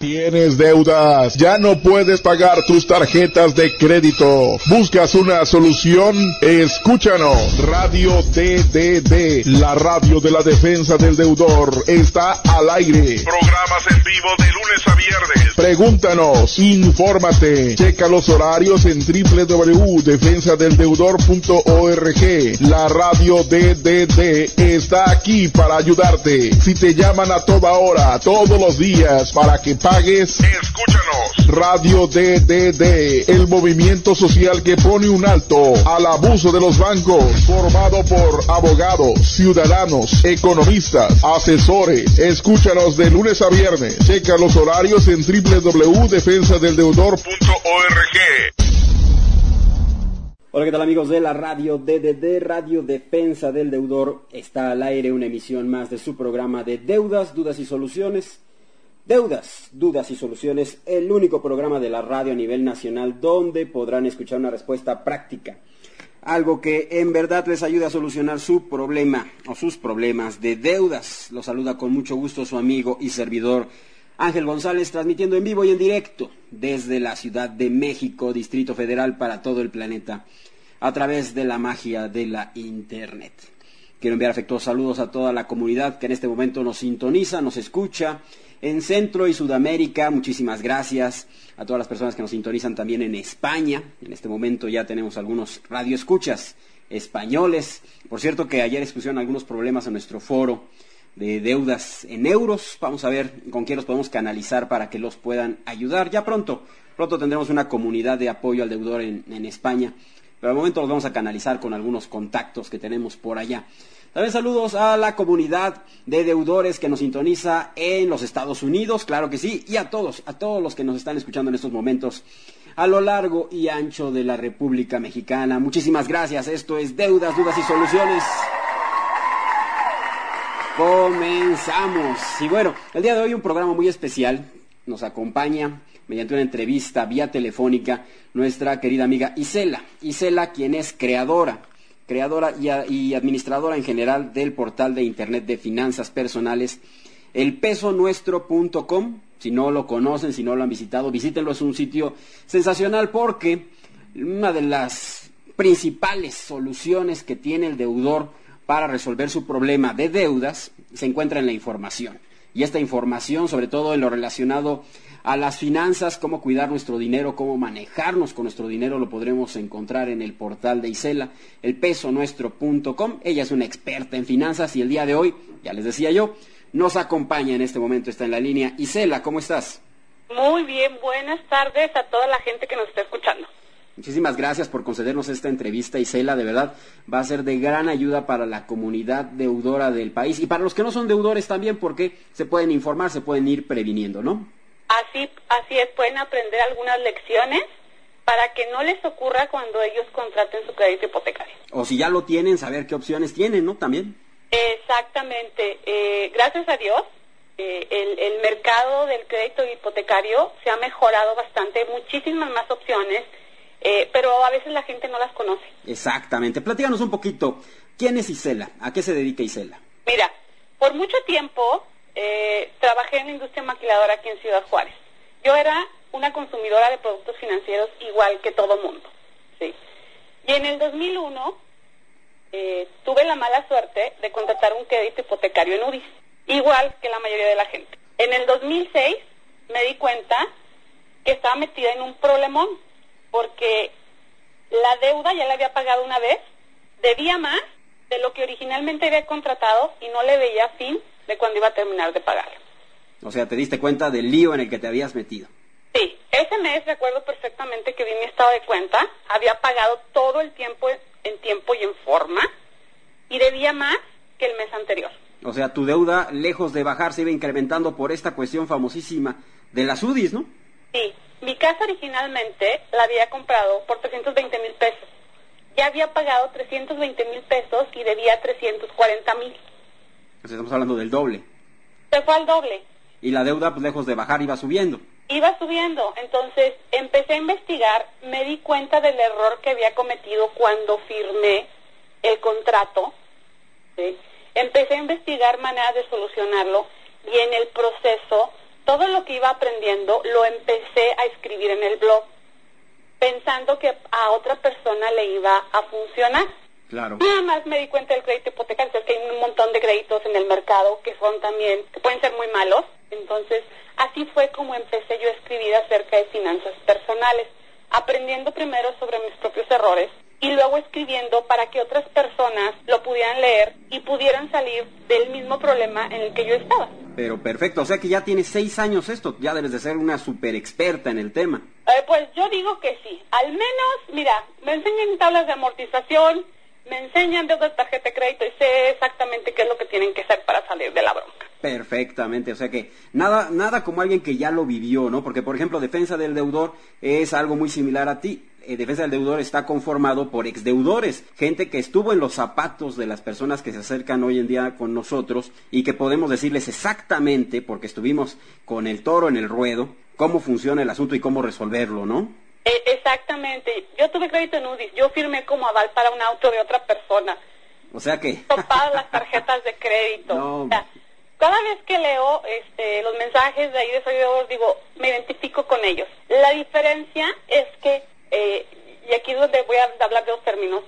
¿Tienes deudas? ¿Ya no puedes pagar tus tarjetas de crédito? ¿Buscas una solución? Escúchanos. Radio DDD, la radio de la defensa del deudor, está al aire. Programas en vivo de lunes a viernes. Pregúntanos, infórmate, checa los horarios en www.defensadeldeudor.org. La radio DDD está aquí para ayudarte. Si te llaman a toda hora, todos los días, para que pagues, escúchanos. Radio DDD, el movimiento social que pone un alto al abuso de los bancos, formado por abogados, ciudadanos, economistas, asesores. Escúchanos de lunes a viernes. Checa los horarios en www.defensadeldeudor.org. Hola, ¿qué tal, amigos de la radio DDD, Radio Defensa del Deudor? Está al aire una emisión más de su programa de deudas, dudas y soluciones. Deudas, dudas y soluciones, el único programa de la radio a nivel nacional donde podrán escuchar una respuesta práctica. Algo que en verdad les ayude a solucionar su problema o sus problemas de deudas. Los saluda con mucho gusto su amigo y servidor Ángel González, transmitiendo en vivo y en directo desde la Ciudad de México, Distrito Federal, para todo el planeta, a través de la magia de la Internet. Quiero enviar afectuosos saludos a toda la comunidad que en este momento nos sintoniza, nos escucha en Centro y Sudamérica. Muchísimas gracias a todas las personas que nos sintonizan también en España. En este momento ya tenemos algunos radioescuchas españoles. Por cierto que ayer expusieron algunos problemas en nuestro foro de deudas en euros. Vamos a ver con quién los podemos canalizar para que los puedan ayudar. Ya pronto tendremos una comunidad de apoyo al deudor en España, pero al momento los vamos a canalizar con algunos contactos que tenemos por allá. También saludos a la comunidad de deudores que nos sintoniza en los Estados Unidos, claro que sí, y a todos los que nos están escuchando en estos momentos a lo largo y ancho de la República Mexicana. Muchísimas gracias. Esto es Deudas, Dudas y Soluciones. Comenzamos. Y bueno, el día de hoy un programa muy especial. Nos acompaña mediante una entrevista vía telefónica nuestra querida amiga Isela. Isela, quien es creadora y administradora en general del portal de internet de finanzas personales, elpesonuestro.com. Si no lo conocen, si no lo han visitado, visítenlo. Es un sitio sensacional porque una de las principales soluciones que tiene el deudor para resolver su problema de deudas se encuentra en la información. Y esta información, sobre todo en lo relacionado a las finanzas, cómo cuidar nuestro dinero, cómo manejarnos con nuestro dinero, lo podremos encontrar en el portal de Isela, elpesonuestro.com. Ella es una experta en finanzas y el día de hoy, ya les decía yo, nos acompaña en este momento, está en la línea. Isela, ¿cómo estás? Muy bien, buenas tardes a toda la gente que nos está escuchando. Muchísimas gracias por concedernos esta entrevista, Isela. De verdad, va a ser de gran ayuda para la comunidad deudora del país y para los que no son deudores también, porque se pueden informar, se pueden ir previniendo, ¿no? Así es, pueden aprender algunas lecciones para que no les ocurra cuando ellos contraten su crédito hipotecario. O si ya lo tienen, saber qué opciones tienen, ¿no? También. Exactamente. Gracias a Dios, el mercado del crédito hipotecario se ha mejorado bastante, muchísimas más opciones, pero a veces la gente no las conoce. Exactamente. Platícanos un poquito, ¿quién es Isela? ¿A qué se dedica Isela? Mira, por mucho tiempo trabajé en la industria maquiladora aquí en Ciudad Juárez. Yo era una consumidora de productos financieros igual que todo mundo, ¿sí? Y en el 2001 tuve la mala suerte de contratar un crédito hipotecario en UDIs, igual que la mayoría de la gente. En el 2006 me di cuenta que estaba metida en un problemón, porque la deuda ya la había pagado una vez, debía más de lo que originalmente había contratado y no le veía fin de cuando iba a terminar de pagarlo. O sea, te diste cuenta del lío en el que te habías metido. Sí, ese mes recuerdo perfectamente que vi mi estado de cuenta, había pagado todo el tiempo en tiempo y en forma, y debía más que el mes anterior. O sea, tu deuda, lejos de bajar, se iba incrementando por esta cuestión famosísima de las UDIs, ¿no? Sí, mi casa originalmente la había comprado por 320,000 pesos. Ya había pagado 320,000 pesos y debía 340,000. O sea, estamos hablando del doble. Se fue al doble. Y la deuda, pues lejos de bajar, iba subiendo. Iba subiendo. Entonces empecé a investigar, me di cuenta del error que había cometido cuando firmé el contrato, ¿sí? Empecé a investigar maneras de solucionarlo y en el proceso todo lo que iba aprendiendo lo empecé a escribir en el blog, pensando que a otra persona le iba a funcionar. Claro. Nada más me di cuenta del crédito hipotecario, es que hay un montón de créditos en el mercado que son también, que pueden ser muy malos. Entonces, así fue como empecé yo a escribir acerca de finanzas personales, aprendiendo primero sobre mis propios errores y luego escribiendo para que otras personas lo pudieran leer y pudieran salir del mismo problema en el que yo estaba. Pero perfecto, o sea que ya tienes 6 años esto, ya debes de ser una super experta en el tema. Pues yo digo que sí, al menos, mira, me enseñan tablas de amortización, me enseñan deudas de tarjeta de crédito y sé exactamente qué es lo que tienen que hacer para salir de la bronca. Perfectamente, o sea que nada como alguien que ya lo vivió, ¿no? Porque, por ejemplo, Defensa del Deudor es algo muy similar a ti. Defensa del Deudor está conformado por exdeudores, gente que estuvo en los zapatos de las personas que se acercan hoy en día con nosotros y que podemos decirles exactamente, porque estuvimos con el toro en el ruedo, cómo funciona el asunto y cómo resolverlo, ¿no? Exactamente. Yo tuve crédito en UDIs, yo firmé como aval para un auto de otra persona. O sea que... Topadas las tarjetas de crédito. No. O sea, cada vez que leo los mensajes de ahí de Soy Deudor, digo, me identifico con ellos. La diferencia es que, y aquí es donde voy a hablar de dos términos,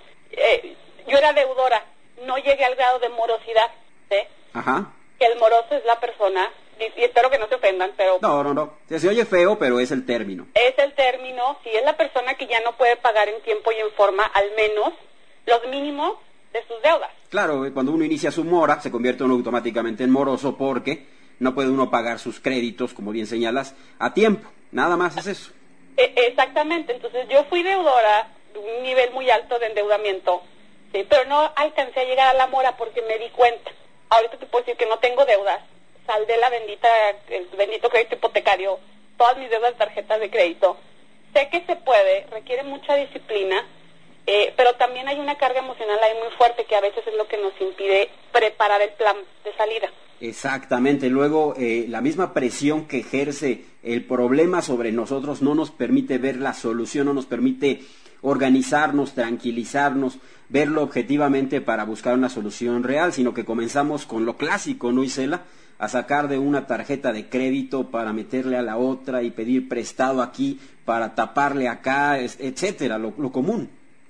yo era deudora, no llegué al grado de morosidad, ¿sí? Ajá. Que el moroso es la persona, y espero que no se ofendan, pero... No. Se oye feo, pero es el término. Es el término, si es la persona que ya no puede pagar en tiempo y en forma, al menos, los mínimos de sus deudas. Claro, cuando uno inicia su mora, se convierte uno automáticamente en moroso porque no puede uno pagar sus créditos, como bien señalas, a tiempo. Nada más es eso. Exactamente, entonces yo fui deudora de un nivel muy alto de endeudamiento, sí, pero no alcancé a llegar a la mora porque me di cuenta. Ahorita te puedo decir que no tengo deudas, saldé el bendito crédito hipotecario, todas mis deudas de tarjetas de crédito. Sé que se puede, requiere mucha disciplina, pero también hay una carga emocional ahí muy fuerte que a veces es lo que nos impide preparar el plan de salida. Exactamente, luego la misma presión que ejerce el problema sobre nosotros no nos permite ver la solución, no nos permite organizarnos, tranquilizarnos, verlo objetivamente para buscar una solución real, sino que comenzamos con lo clásico, ¿no, Isela? A sacar de una tarjeta de crédito para meterle a la otra y pedir prestado aquí para taparle acá, etcétera, lo común.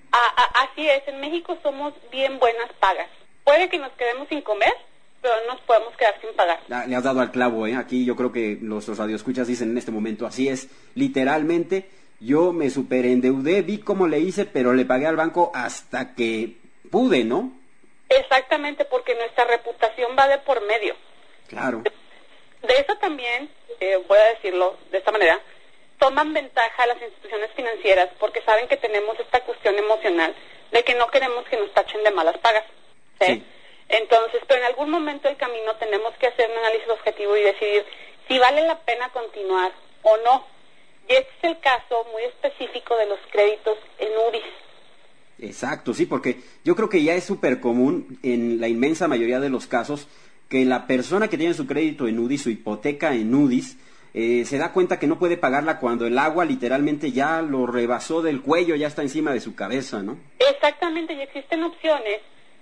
Así es, en México somos bien buenas pagas. Puede que nos quedemos sin comer, pero no nos podemos quedar sin pagar. Le has dado al clavo, ¿eh? Aquí yo creo que los radioescuchas dicen en este momento, así es, literalmente, yo me superendeudé, vi cómo le hice, pero le pagué al banco hasta que pude, ¿no? Exactamente, porque nuestra reputación va de por medio. Claro. De eso también, voy a decirlo de esta manera, toman ventaja las instituciones financieras porque saben que tenemos esta cuestión emocional de que no queremos que nos tachen de malas pagas, ¿sí? Sí. Entonces, pero en algún momento del camino tenemos que hacer un análisis objetivo y decidir si vale la pena continuar o no. Y este es el caso muy específico de los créditos en UDIs. Exacto, sí, porque yo creo que ya es súper común en la inmensa mayoría de los casos que la persona que tiene su crédito en UDIs, su hipoteca en UDIs, se da cuenta que no puede pagarla cuando el agua literalmente ya lo rebasó del cuello, ya está encima de su cabeza, ¿no? Exactamente, y existen opciones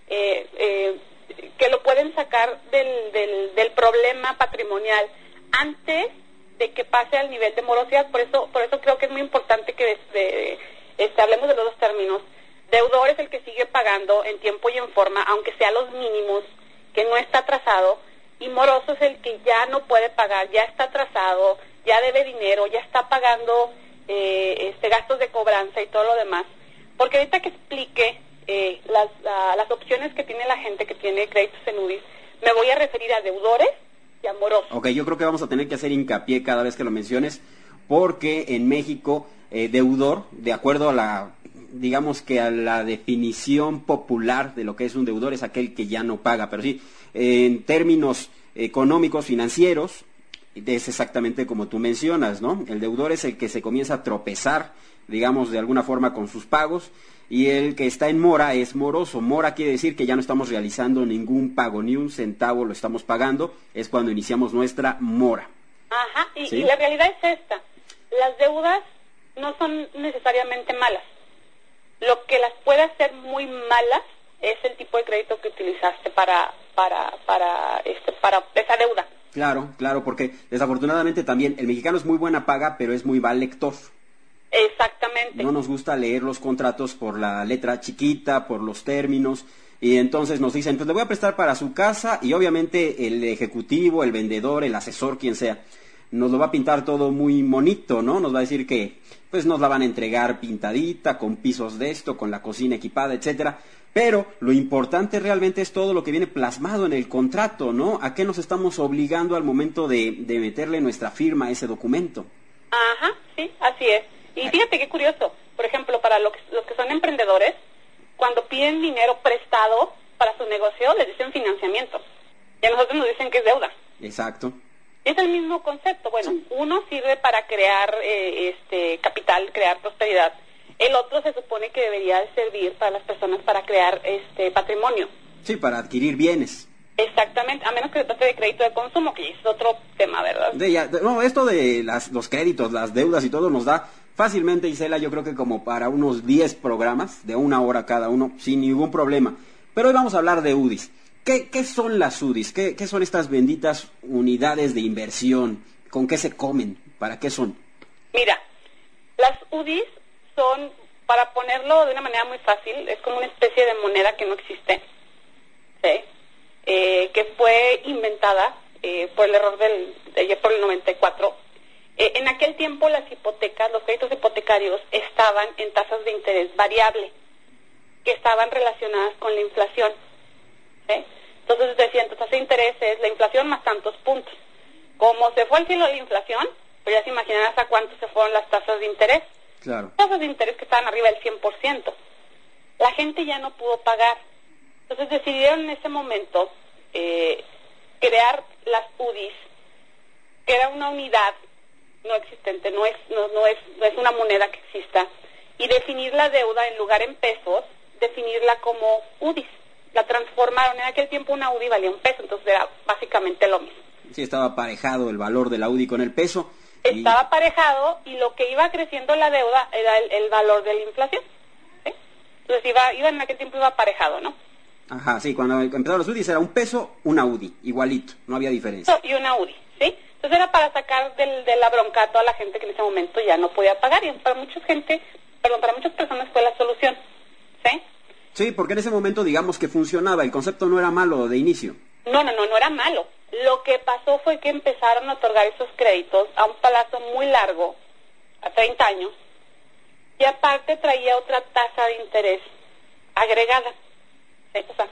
que lo pueden sacar del problema patrimonial antes de que pase al nivel de morosidad. Por eso creo que es muy importante que hablemos de los dos términos. Deudor es el que sigue pagando en tiempo y en forma, aunque sea los mínimos, que no está atrasado, y moroso es el que ya no puede pagar, ya está atrasado, ya debe dinero, ya está pagando gastos de cobranza y todo lo demás. Porque ahorita que explique las opciones que tiene la gente que tiene créditos en UDIs, me voy a referir a deudores y a morosos. Ok, yo creo que vamos a tener que hacer hincapié cada vez que lo menciones, porque en México, deudor, de acuerdo a la definición popular de lo que es un deudor, es aquel que ya no paga, pero sí, en términos económicos, financieros, es exactamente como tú mencionas, ¿no? El deudor es el que se comienza a tropezar, digamos, de alguna forma con sus pagos, y el que está en mora es moroso. Mora quiere decir que ya no estamos realizando ningún pago, ni un centavo lo estamos pagando, es cuando iniciamos nuestra mora. Ajá, ¿Sí? Y la realidad es esta, las deudas no son necesariamente malas. Lo que las puede hacer muy malas es el tipo de crédito que utilizaste para esa deuda. Claro, porque desafortunadamente también el mexicano es muy buena paga, pero es muy mal lector. Exactamente. No nos gusta leer los contratos por la letra chiquita, por los términos, y entonces nos dicen, pues le voy a prestar para su casa, y obviamente el ejecutivo, el vendedor, el asesor, quien sea, nos lo va a pintar todo muy bonito, ¿no? Nos va a decir que pues nos la van a entregar pintadita, con pisos de esto, con la cocina equipada, etcétera. Pero lo importante realmente es todo lo que viene plasmado en el contrato, ¿no? ¿A qué nos estamos obligando al momento de meterle nuestra firma a ese documento? Ajá, sí, así es. Y fíjate qué curioso, por ejemplo, para los que son emprendedores, cuando piden dinero prestado para su negocio, les dicen financiamiento. Y a nosotros nos dicen que es deuda. Exacto. Es el mismo concepto. Bueno, sí. Uno sirve para crear capital, crear prosperidad. El otro se supone que debería servir para las personas para crear patrimonio. Sí, para adquirir bienes. Exactamente, a menos que se trate de crédito de consumo, que es otro tema, ¿verdad? Esto de los créditos, las deudas y todo nos da fácilmente, Isela, yo creo que como para unos 10 programas, de 1 hora cada uno, sin ningún problema. Pero hoy vamos a hablar de UDIs. ¿Qué son las UDIs? ¿Qué son estas benditas unidades de inversión? ¿Con qué se comen? ¿Para qué son? Mira, las UDIs son, para ponerlo de una manera muy fácil, es como una especie de moneda que no existe, ¿sí? Que fue inventada por el error por el 94. En aquel tiempo las hipotecas, los créditos hipotecarios estaban en tasas de interés variable, que estaban relacionadas con la inflación, ¿sí? Entonces decían, tu tasa de interés es la inflación más tantos puntos. Como se fue al cielo de la inflación, pues ya se imaginarás a cuánto se fueron las tasas de interés. Claro. Tasas de interés que estaban arriba del 100%. La gente ya no pudo pagar. Entonces decidieron en ese momento crear las UDIs, que era una unidad no existente, no es una moneda que exista, y definir la deuda en lugar en pesos, definirla como UDIs. La transformaron. En aquel tiempo una UDI valía $1, entonces era básicamente lo mismo. Sí, estaba aparejado el valor de la UDI con el peso. Estaba aparejado, y lo que iba creciendo la deuda era el valor de la inflación, ¿sí? Entonces iba en aquel tiempo iba aparejado, ¿no? Ajá, sí, cuando empezaron los UDIs era $1, una UDI, igualito, no había diferencia. Y una UDI, ¿sí? Entonces era para sacar de la bronca a toda la gente que en ese momento ya no podía pagar, y para muchas personas fue la solución, ¿sí? Sí, porque en ese momento digamos que funcionaba, el concepto no era malo de inicio. No era malo. Lo que pasó fue que empezaron a otorgar esos créditos a un plazo muy largo, a 30 años, y aparte traía otra tasa de interés agregada. ¿Sí? O sea,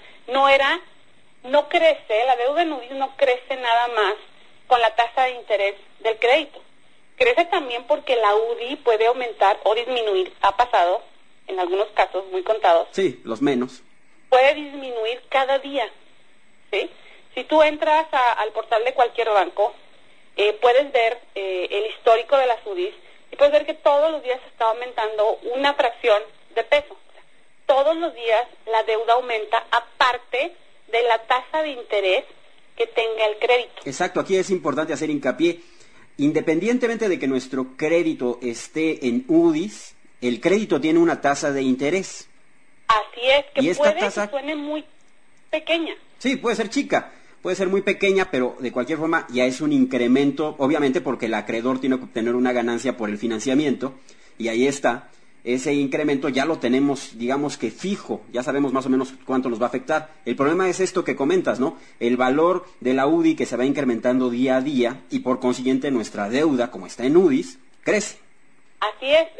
no crece, la deuda en UDIs no crece nada más con la tasa de interés del crédito. Crece también porque la UDI puede aumentar o disminuir, ha pasado, en algunos casos muy contados. Sí, los menos. Puede disminuir cada día, ¿sí? Si tú entras al portal de cualquier banco, puedes ver el histórico de las UDIs y puedes ver que todos los días está aumentando una fracción de peso. O sea, todos los días la deuda aumenta, aparte de la tasa de interés que tenga el crédito. Exacto, aquí es importante hacer hincapié. Independientemente de que nuestro crédito esté en UDIs, el crédito tiene una tasa de interés. Así es, que y puede que suene muy pequeña. Sí, puede ser chica, puede ser muy pequeña, pero de cualquier forma ya es un incremento, obviamente porque el acreedor tiene que obtener una ganancia por el financiamiento, y ahí está. Ese incremento ya lo tenemos, digamos que fijo, ya sabemos más o menos cuánto nos va a afectar. El problema es esto que comentas, ¿no? El valor de la UDI que se va incrementando día a día, y por consiguiente nuestra deuda, como está en UDIs, crece. Así es,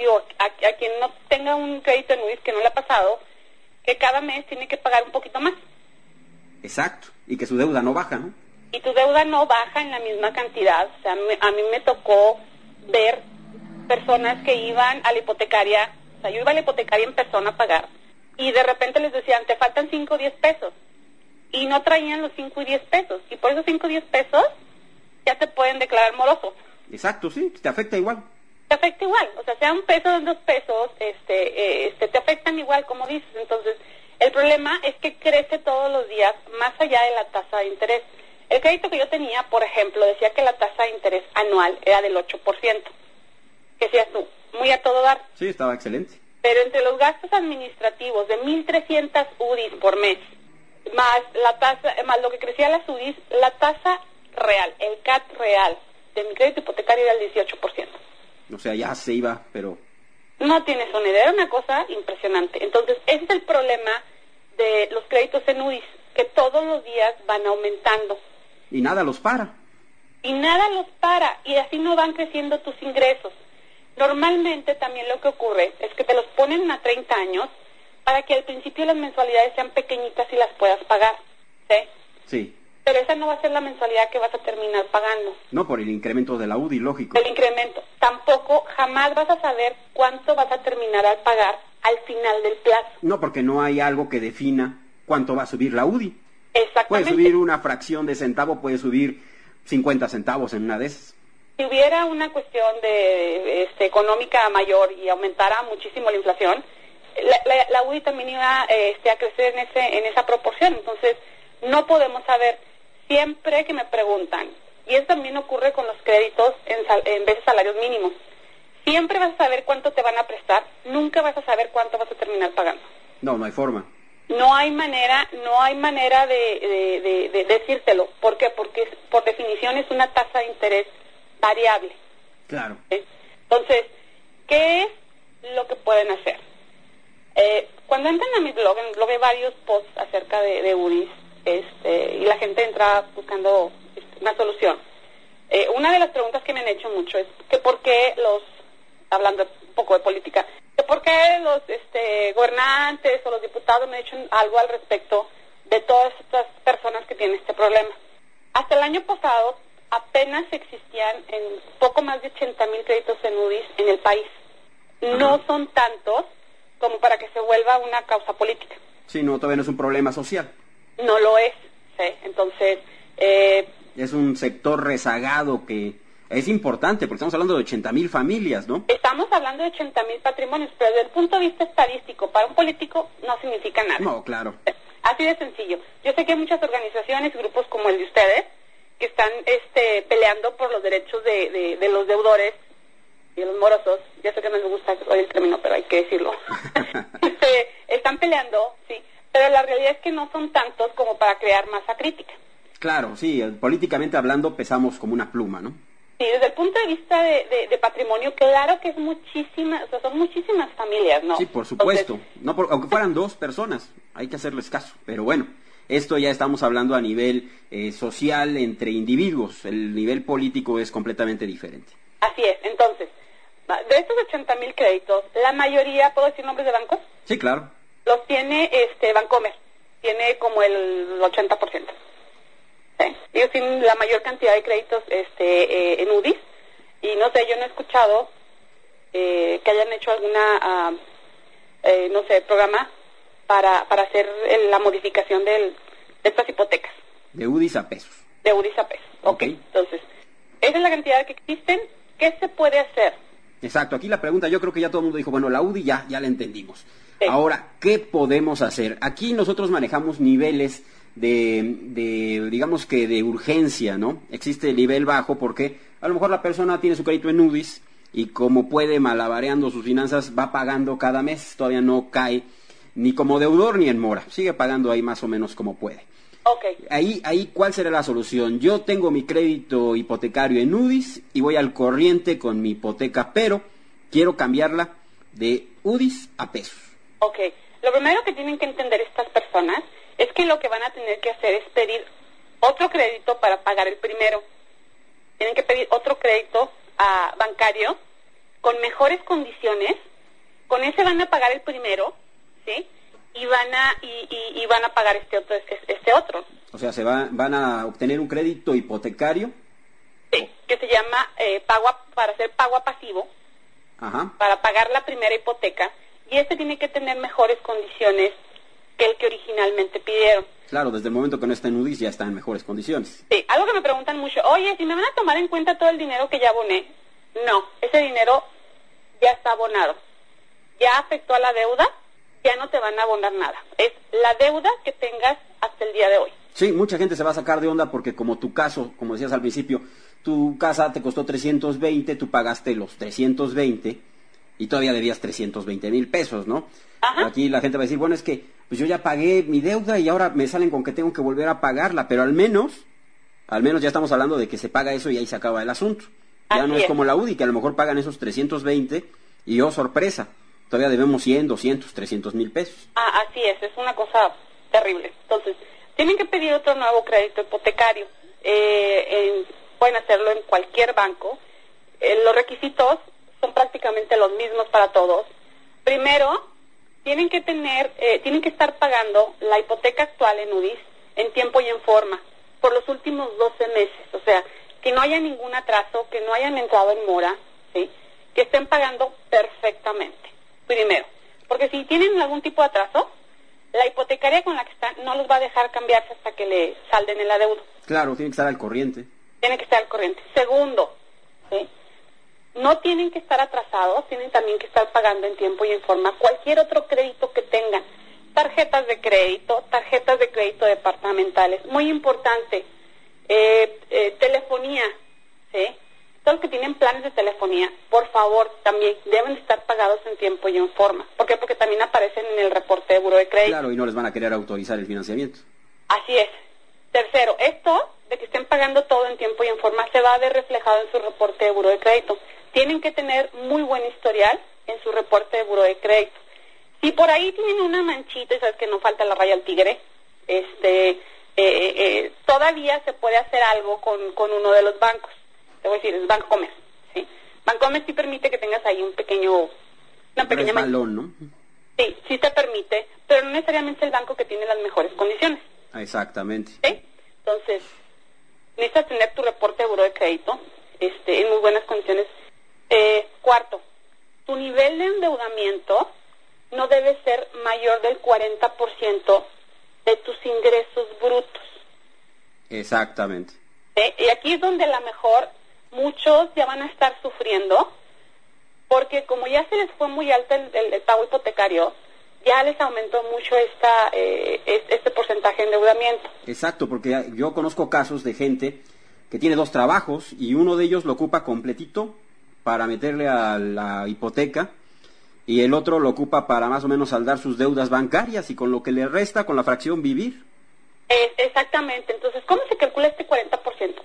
a quien no tenga un crédito en UDIs, que no le ha pasado, que cada mes tiene que pagar un poquito más. Exacto, y que su deuda no baja, ¿no? Y tu deuda no baja en la misma cantidad. O sea, a mí me tocó ver personas que iban a la hipotecaria, o sea, yo iba a la hipotecaria en persona a pagar, y de repente les decían, te faltan 5 o 10 pesos, y no traían los 5 y 10 pesos, y por esos 5 o 10 pesos ya te pueden declarar moroso. Exacto, sí, te afecta igual. Te afecta igual, o sea, sea $1 o 2 pesos, te afectan igual, como dices. Entonces, el problema es que crece todos los días más allá de la tasa de interés. El crédito que yo tenía, por ejemplo, decía que la tasa de interés anual era del 8%. Que decías tú, muy a todo dar. Sí, estaba excelente. Pero entre los gastos administrativos de 1,300 UDIs por mes, más la tasa, más lo que crecía las UDIs, la tasa real, el CAT real de mi crédito hipotecario era el 18%. O sea, ya se iba, pero... No tienes una idea, era una cosa impresionante. Entonces, ese es el problema de los créditos en UDIs, que todos los días van aumentando. Y nada los para. Y nada los para, y así no van creciendo tus ingresos. Normalmente también lo que ocurre es que te los ponen a 30 años para que al principio las mensualidades sean pequeñitas y las puedas pagar, ¿sí? Sí. Pero esa no va a ser la mensualidad que vas a terminar pagando. No, por el incremento de la UDI, lógico. El incremento. Tampoco, jamás vas a saber cuánto vas a terminar al pagar al final del plazo. No, porque no hay algo que defina cuánto va a subir la UDI. Exactamente. Puede subir una fracción de centavo, puede subir 50 centavos en una de esas. Si hubiera una cuestión de económica mayor y aumentara muchísimo la inflación, la UDI también iba a crecer en esa proporción. Entonces, no podemos saber. Siempre que me preguntan, y eso también ocurre con los créditos en vez de salarios mínimos, siempre vas a saber cuánto te van a prestar, nunca vas a saber cuánto vas a terminar pagando. No, no hay forma. No hay manera de decírtelo. ¿Por qué? Porque por definición es una tasa de interés variable. Claro. Entonces, ¿qué es lo que pueden hacer? Cuando entran a mi blog, en el blog hay varios posts acerca de UDIs, y la gente entra buscando una solución. Una de las preguntas que me han hecho mucho es que por qué hablando un poco de política, que por qué los gobernantes o los diputados me han hecho algo al respecto de todas estas personas que tienen este problema. Hasta el año pasado apenas existían en poco más de 80,000 créditos en UDIs en el país. No son tantos como para que se vuelva una causa política. Sí, no, todavía no es un problema social. No lo es, ¿sí? Entonces... es un sector rezagado que es importante, porque estamos hablando de 80,000 familias, ¿no? Estamos hablando de 80,000 patrimonios, pero desde el punto de vista estadístico, para un político no significa nada. No, claro. Así de sencillo. Yo sé que hay muchas organizaciones y grupos como el de ustedes que están peleando por los derechos de los deudores y de los morosos. Ya sé que no me gusta hoy el término, pero hay que decirlo. Están peleando, sí, pero la realidad es que no son tantos como para crear masa crítica. Claro, sí, políticamente hablando pesamos como una pluma, ¿no? Sí, desde el punto de vista de patrimonio, claro que es son muchísimas familias, ¿no? Sí, por supuesto. Entonces, Aunque fueran 2 personas, hay que hacerles caso. Pero bueno, esto ya estamos hablando a nivel social entre individuos. El nivel político es completamente diferente. Así es. Entonces, de estos 80,000 créditos, la mayoría, ¿puedo decir nombres de bancos? Sí, claro. Los tiene Bancomer. Tiene como el 80%. ¿Sí? Ellos tienen la mayor cantidad de créditos en UDIs, y no sé, yo no he escuchado que hayan hecho alguna programa para hacer la modificación de estas hipotecas. De UDIs a pesos. De UDIs a pesos. Okay. Entonces, esa es la cantidad que existen. ¿Qué se puede hacer? Exacto, aquí la pregunta, yo creo que ya todo el mundo dijo, bueno, la UDI ya la entendimos. Sí. Ahora, ¿qué podemos hacer? Aquí nosotros manejamos niveles digamos que de urgencia, ¿no? Existe el nivel bajo porque a lo mejor la persona tiene su crédito en UDIs y como puede, malabareando sus finanzas, va pagando cada mes, todavía no cae ni como deudor ni en mora, sigue pagando ahí más o menos como puede. Okay. Ahí, ¿cuál será la solución? Yo tengo mi crédito hipotecario en UDIs y voy al corriente con mi hipoteca, pero quiero cambiarla de UDIs a pesos. Ok. Lo primero que tienen que entender estas personas es que lo que van a tener que hacer es pedir otro crédito para pagar el primero. Tienen que pedir otro crédito bancario con mejores condiciones. Con ese van a pagar el primero, ¿sí? Y van a pagar este otro. O sea, van a obtener un crédito hipotecario. Sí, que se llama para hacer pago a pasivo. Ajá. Para pagar la primera hipoteca. Y tiene que tener mejores condiciones que el que originalmente pidieron. Claro, desde el momento que no está en UDIs ya está en mejores condiciones. Sí, algo que me preguntan mucho, oye, si me van a tomar en cuenta todo el dinero que ya aboné. No, ese dinero ya está abonado. Ya afectó a la deuda, ya no te van a abonar nada. Es la deuda que tengas hasta el día de hoy. Sí, mucha gente se va a sacar de onda porque como tu caso, como decías al principio, tu casa te costó 320, tú pagaste los 320 y todavía debías 320,000 pesos, ¿no? Ajá. Aquí la gente va a decir, bueno, es que pues yo ya pagué mi deuda y ahora me salen con que tengo que volver a pagarla, pero al menos al menos ya estamos hablando de que se paga eso y ahí se acaba el asunto. Ya Así no es es. como la UDI, que a lo mejor pagan esos 320 y oh, sorpresa, todavía debemos 100, 200, 300 mil pesos. Así es una cosa terrible. Entonces, tienen que pedir otro nuevo crédito hipotecario. Pueden hacerlo en cualquier banco. Los requisitos son prácticamente los mismos para todos. Primero, tienen que estar pagando la hipoteca actual en UDIs en tiempo y en forma por los últimos 12 meses. O sea, que no haya ningún atraso, que no hayan entrado en mora, ¿sí? Que estén pagando perfectamente. Primero, porque si tienen algún tipo de atraso, la hipotecaria con la que están no los va a dejar cambiarse hasta que le salden el adeudo. Claro, tiene que estar al corriente. Tienen que estar al corriente. Segundo, ¿sí? No tienen que estar atrasados, tienen también que estar pagando en tiempo y en forma cualquier otro crédito que tengan. Tarjetas de crédito departamentales. Muy importante, telefonía, ¿sí? Todos los que tienen planes de telefonía, por favor, también deben estar pagados en tiempo y en forma. ¿Por qué? Porque también aparecen en el reporte de Buró de Crédito. Claro, y no les van a querer autorizar el financiamiento. Así es. Tercero, esto de que estén pagando todo en tiempo y en forma se va a ver reflejado en su reporte de Buró de Crédito. Tienen que tener muy buen historial en su reporte de Buró de Crédito. Si por ahí tienen una manchita, y sabes que no falta la raya al tigre, todavía se puede hacer algo con uno de los bancos. Te voy a decir, es Bancomer, ¿sí? Bancomer sí permite que tengas ahí una pequeña balón, ¿no? Sí, sí te permite, pero no necesariamente es el banco que tiene las mejores condiciones. Exactamente. ¿Sí? Entonces, necesitas tener tu reporte de Buró de Crédito en muy buenas condiciones. Cuarto, tu nivel de endeudamiento no debe ser mayor del 40% de tus ingresos brutos. Exactamente. ¿Sí? Y aquí es donde a lo mejor muchos ya van a estar sufriendo, porque como ya se les fue muy alto el pago hipotecario, ya les aumentó mucho este porcentaje de endeudamiento. Exacto, porque yo conozco casos de gente que tiene 2 trabajos y uno de ellos lo ocupa completito para meterle a la hipoteca y el otro lo ocupa para más o menos saldar sus deudas bancarias y con lo que le resta, con la fracción, vivir. Exactamente. Entonces, ¿cómo se calcula este 40%?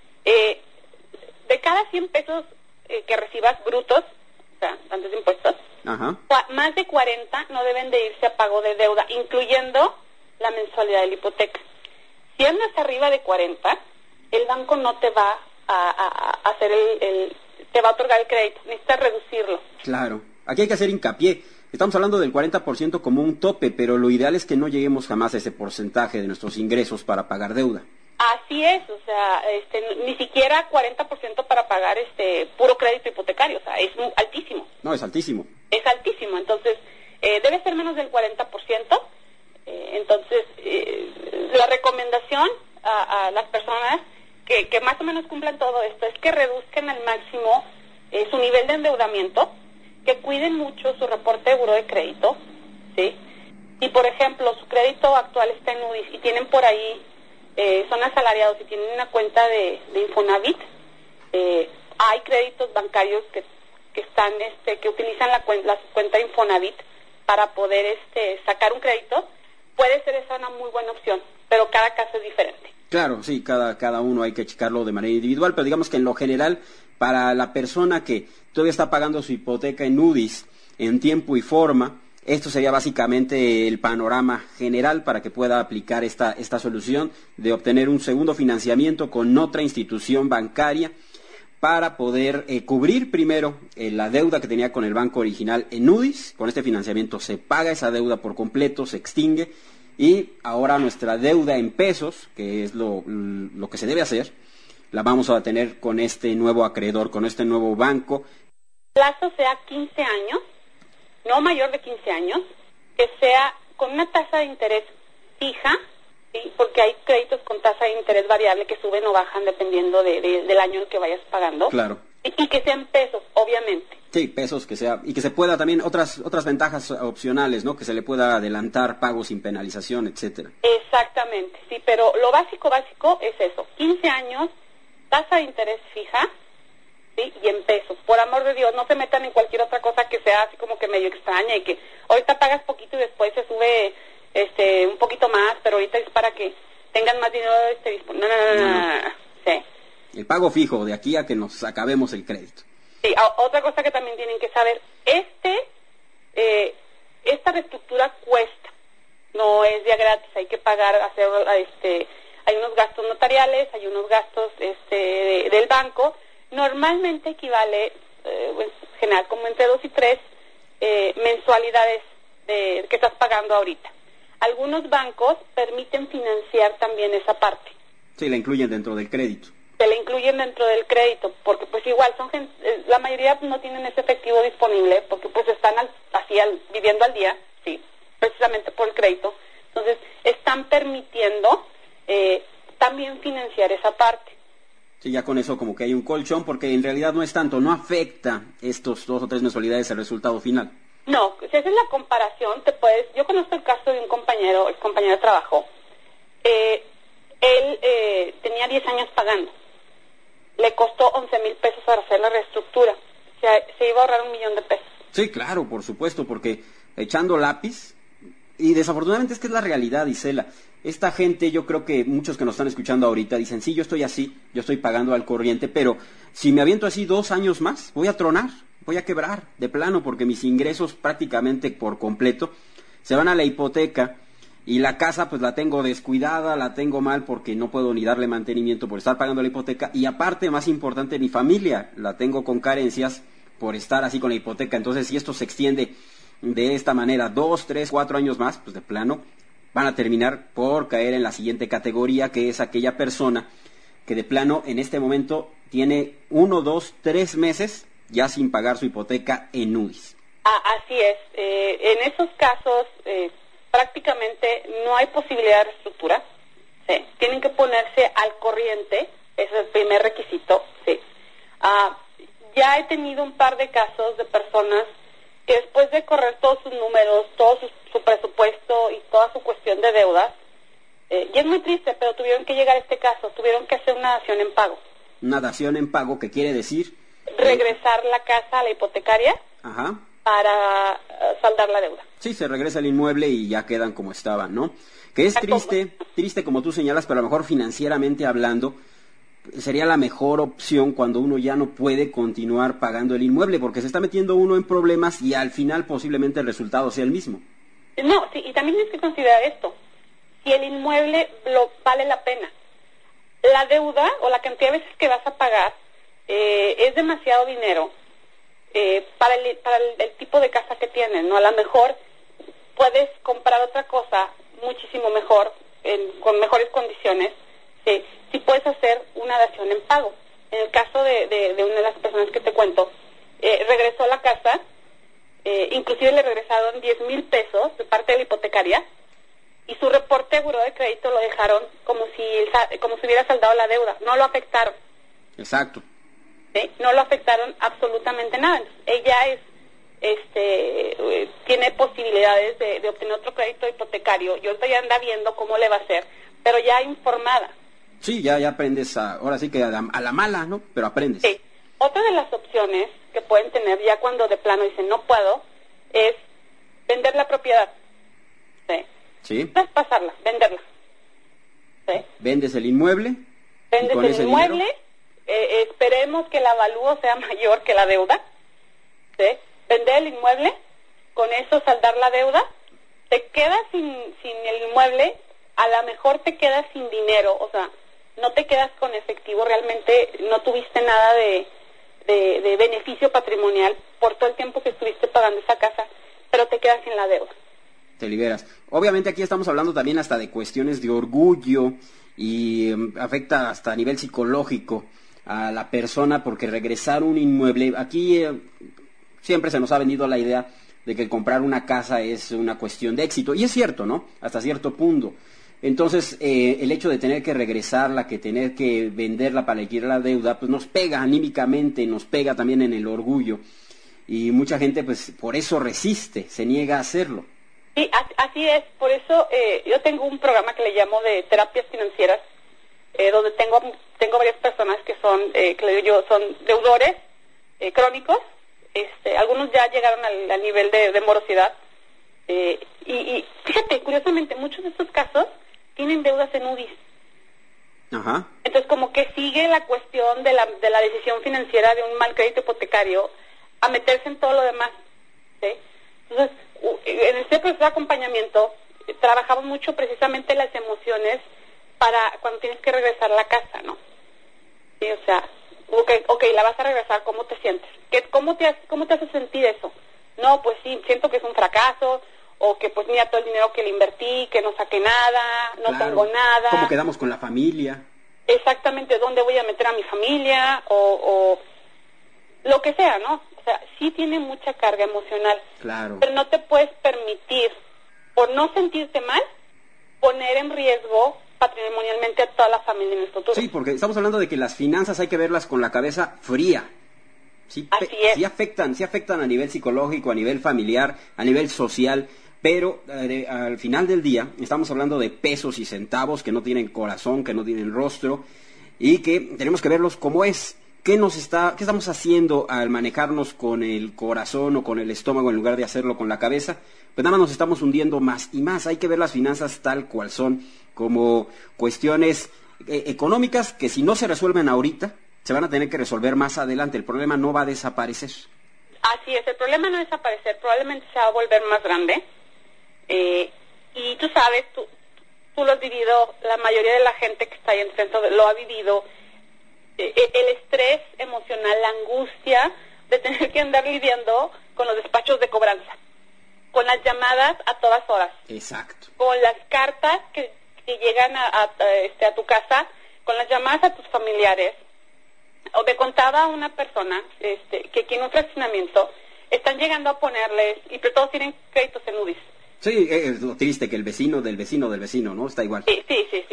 De cada 100 pesos que recibas brutos, o sea, antes de impuestos, Ajá. Más de 40 no deben de irse a pago de deuda, incluyendo la mensualidad de la hipoteca. Si andas arriba de 40, el banco no te va a hacer te va a otorgar el crédito, necesitas reducirlo. Claro, aquí hay que hacer hincapié. Estamos hablando del 40% como un tope, pero lo ideal es que no lleguemos jamás a ese porcentaje de nuestros ingresos para pagar deuda. Así es, o sea, ni siquiera 40% para pagar puro crédito hipotecario, o sea, es altísimo. No, es altísimo. Es altísimo, entonces debe ser menos del 40%. Entonces, la recomendación a las personas que más o menos cumplan todo esto es que reduzcan al máximo su nivel de endeudamiento, que cuiden mucho su reporte de Buró de Crédito, ¿sí? Y, por ejemplo, su crédito actual está en UDIs y tienen por ahí, son asalariados y tienen una cuenta de Infonavit, hay créditos bancarios que están, que utilizan la cuenta Infonavit para poder sacar un crédito. Puede ser esa una muy buena opción, pero cada caso es diferente. Claro, sí, cada uno hay que checarlo de manera individual, pero digamos que en lo general, para la persona que todavía está pagando su hipoteca en UDIs en tiempo y forma, esto sería básicamente el panorama general para que pueda aplicar esta solución de obtener un segundo financiamiento con otra institución bancaria para poder cubrir primero la deuda que tenía con el banco original en UDIs. Con este financiamiento se paga esa deuda por completo, se extingue, y ahora nuestra deuda en pesos, que es lo que se debe hacer, la vamos a tener con este nuevo acreedor, con este nuevo banco. El plazo sea 15 años, no mayor de 15 años, que sea con una tasa de interés fija, ¿sí? Porque hay créditos con tasa de interés variable que suben o bajan dependiendo del año en que vayas pagando. Claro. Y que sean pesos, obviamente. Sí, pesos, que sea, y que se pueda también, otras ventajas opcionales, ¿no? Que se le pueda adelantar pago sin penalización, etcétera. Exactamente, sí, pero lo básico es eso, 15 años, tasa de interés fija, ¿sí? Y en pesos. Por amor de Dios, no se metan en cualquier otra cosa que sea así como que medio extraña y que ahorita pagas poquito y después se sube un poquito más, pero ahorita es para que tengan más dinero disponible. No. Sí. El pago fijo de aquí a que nos acabemos el crédito. Sí, otra cosa que también tienen que saber, esta reestructura cuesta, no es día gratis, hay que pagar, hay unos gastos notariales, hay unos gastos del banco, normalmente equivale, general como entre 2 y 3 mensualidades que estás pagando ahorita. Algunos bancos permiten financiar también esa parte. Sí, la incluyen dentro del crédito. Se la incluyen dentro del crédito, porque pues igual la mayoría no tienen ese efectivo disponible, porque pues están viviendo al día, sí, precisamente por el crédito. Entonces, están permitiendo también financiar esa parte. Sí, ya con eso como que hay un colchón, porque en realidad no es tanto, no afecta estos 2 o 3 mensualidades el resultado final. No, si haces la comparación, yo conozco el caso de un compañero de trabajo. Él tenía 10 años pagando. Le costó 11,000 pesos para hacer la reestructura. O sea, se iba a ahorrar $1,000,000. Sí, claro, por supuesto, porque echando lápiz, y desafortunadamente es que es la realidad, Isela. Esta gente, yo creo que muchos que nos están escuchando ahorita dicen, sí, yo estoy así, yo estoy pagando al corriente, pero si me aviento así 2 años más, voy a tronar, voy a quebrar de plano, porque mis ingresos prácticamente por completo se van a la hipoteca. Y la casa pues la tengo descuidada, la tengo mal porque no puedo ni darle mantenimiento por estar pagando la hipoteca. Y aparte, más importante, mi familia la tengo con carencias por estar así con la hipoteca. Entonces, si esto se extiende de esta manera 2, 3, 4 años más, pues de plano van a terminar por caer en la siguiente categoría, que es aquella persona que de plano en este momento tiene 1, 2, 3 meses ya sin pagar su hipoteca en UDIs. Así es. En esos casos prácticamente no hay posibilidad de reestructura. Sí. Tienen que ponerse al corriente, ese es el primer requisito. Sí. Ya he tenido un par de casos de personas que después de correr todos sus números, todo su presupuesto y toda su cuestión de deudas, y es muy triste, pero tuvieron que llegar a este caso, tuvieron que hacer una dación en pago. Una dación en pago, ¿qué quiere decir? Regresar la casa a la hipotecaria. Ajá. Para saldar la deuda. Sí, se regresa el inmueble y ya quedan como estaban, ¿no? Que es triste como tú señalas, pero a lo mejor financieramente hablando, sería la mejor opción cuando uno ya no puede continuar pagando el inmueble, porque se está metiendo uno en problemas y al final posiblemente el resultado sea el mismo. No, sí, y también tienes que considerar esto. Si el inmueble vale la pena, la deuda o la cantidad de veces que vas a pagar es demasiado dinero. Para el tipo de casa que tienes, ¿no? A lo mejor puedes comprar otra cosa muchísimo mejor, con mejores condiciones, si puedes hacer una dación en pago. En el caso de una de las personas que te cuento, regresó a la casa, inclusive le regresaron 10,000 pesos de parte de la hipotecaria, y su reporte de buró de crédito lo dejaron como si hubiera saldado la deuda, no lo afectaron. Exacto. ¿Sí? No lo afectaron absolutamente nada. Ella tiene posibilidades de obtener otro crédito hipotecario. Yo ahorita ya anda viendo cómo le va a hacer, pero ya informada. Sí, ya aprendes ahora sí que a la mala, ¿no? Pero aprendes. Sí. Otra de las opciones que pueden tener ya cuando de plano dicen no puedo, es vender la propiedad. Sí. Sí. Traspasarla, venderla. Sí. Vendes el inmueble. Vendes el inmueble. Dinero, esperemos que el avalúo sea mayor que la deuda. ¿Sí? Vender el inmueble, con eso saldar la deuda, te quedas sin el inmueble, a lo mejor te quedas sin dinero, o sea, no te quedas con efectivo, realmente no tuviste nada de beneficio patrimonial por todo el tiempo que estuviste pagando esa casa, pero te quedas sin la deuda. Te liberas. Obviamente aquí estamos hablando también hasta de cuestiones de orgullo y afecta hasta a nivel psicológico a la persona, porque regresar un inmueble, aquí siempre se nos ha vendido la idea de que el comprar una casa es una cuestión de éxito, y es cierto, ¿no? Hasta cierto punto. Entonces, el hecho de tener que regresarla, que tener que venderla para liquidar la deuda, pues nos pega anímicamente, nos pega también en el orgullo, y mucha gente pues por eso resiste, se niega a hacerlo. Sí, así es, por eso yo tengo un programa que le llamo de terapias financieras, donde tengo varias personas que son, son deudores crónicos, algunos ya llegaron al nivel de morosidad, y fíjate, curiosamente, muchos de estos casos tienen deudas en UDIs. Ajá. Entonces, como que sigue la cuestión de la decisión financiera de un mal crédito hipotecario a meterse en todo lo demás, ¿sí? Entonces, en este proceso de acompañamiento, trabajamos mucho precisamente las emociones para cuando tienes que regresar a la casa, ¿no? Sí, o sea, okay, la vas a regresar, ¿cómo te sientes? ¿Cómo te hace sentir eso? No, pues sí, siento que es un fracaso, o que pues mira todo el dinero que le invertí, que no saqué nada, no tengo nada. ¿Cómo quedamos con la familia? Exactamente, ¿dónde voy a meter a mi familia? O lo que sea, ¿no? O sea, sí tiene mucha carga emocional. Claro. Pero no te puedes permitir, por no sentirte mal, poner en riesgo patrimonialmente a toda la familia en el futuro. Sí, porque estamos hablando de que las finanzas hay que verlas con la cabeza fría. Sí, así es. Sí afectan a nivel psicológico, a nivel familiar, a nivel social, pero al final del día estamos hablando de pesos y centavos que no tienen corazón, que no tienen rostro, y que tenemos que verlos como es. ¿Qué estamos haciendo al manejarnos con el corazón o con el estómago en lugar de hacerlo con la cabeza? Pues nada más nos estamos hundiendo más y más. Hay que ver las finanzas tal cual son, como cuestiones económicas que si no se resuelven ahorita, se van a tener que resolver más adelante. El problema no va a desaparecer. Así es, el problema no va a desaparecer, probablemente se va a volver más grande. Y tú sabes, tú lo has vivido, la mayoría de la gente que está ahí en el centro lo ha vivido. El estrés emocional, la angustia de tener que andar lidiando con los despachos de cobranza, con las llamadas a todas horas. Exacto. Con las cartas que llegan a tu casa, con las llamadas a tus familiares. O me contaba una persona que aquí en un fraccionamiento están llegando a ponerles, y pero todos tienen créditos en UDIs. Sí, es lo triste que el vecino del vecino del vecino, ¿no? Está igual. Sí.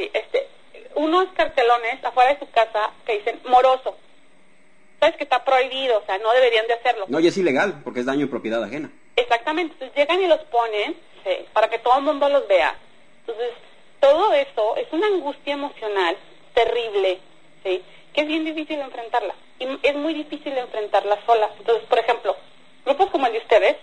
Unos cartelones afuera de su casa que dicen moroso. Sabes que está prohibido, o sea, no deberían de hacerlo. No, y es ilegal, porque es daño en propiedad ajena. Exactamente, entonces llegan y los ponen, sí, para que todo el mundo los vea. Entonces, todo eso es una angustia emocional terrible, ¿sí? Que es bien difícil enfrentarla. Y es muy difícil enfrentarla sola. Entonces, por ejemplo, grupos como el de ustedes,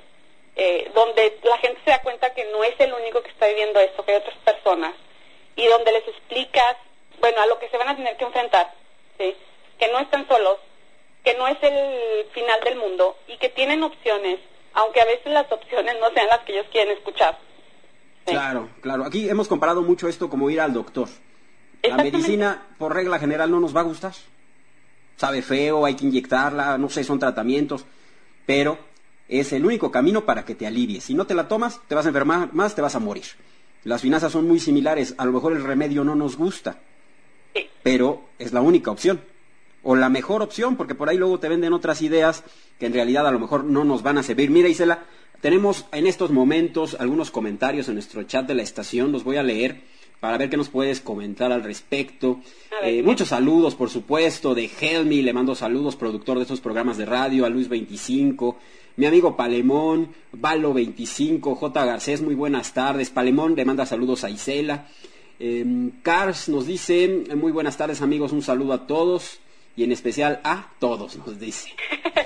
donde la gente se da cuenta que no es el único que está viviendo esto, que hay otras personas, y donde les explicas, bueno, a lo que se van a tener que enfrentar, ¿sí? Que no están solos, que no es el final del mundo, y que tienen opciones, aunque a veces las opciones no sean las que ellos quieren escuchar. ¿Sí? Claro. Aquí hemos comparado mucho esto como ir al doctor. La medicina, por regla general, no nos va a gustar. Sabe feo, hay que inyectarla, no sé, son tratamientos, pero es el único camino para que te alivies. Si no te la tomas, te vas a enfermar más, te vas a morir. Las finanzas son muy similares, a lo mejor el remedio no nos gusta, sí, pero es la única opción, o la mejor opción, porque por ahí luego te venden otras ideas que en realidad a lo mejor no nos van a servir. Mira, Isela, tenemos en estos momentos algunos comentarios en nuestro chat de la estación, los voy a leer para ver qué nos puedes comentar al respecto. Muchos saludos, por supuesto, de Helmi, le mando saludos, productor de estos programas de radio, a Luis 25, mi amigo Palemón, Valo 25, J. Garcés, muy buenas tardes. Palemón le manda saludos a Isela. Cars nos dice, muy buenas tardes amigos, un saludo a todos, y en especial a todos, nos dice.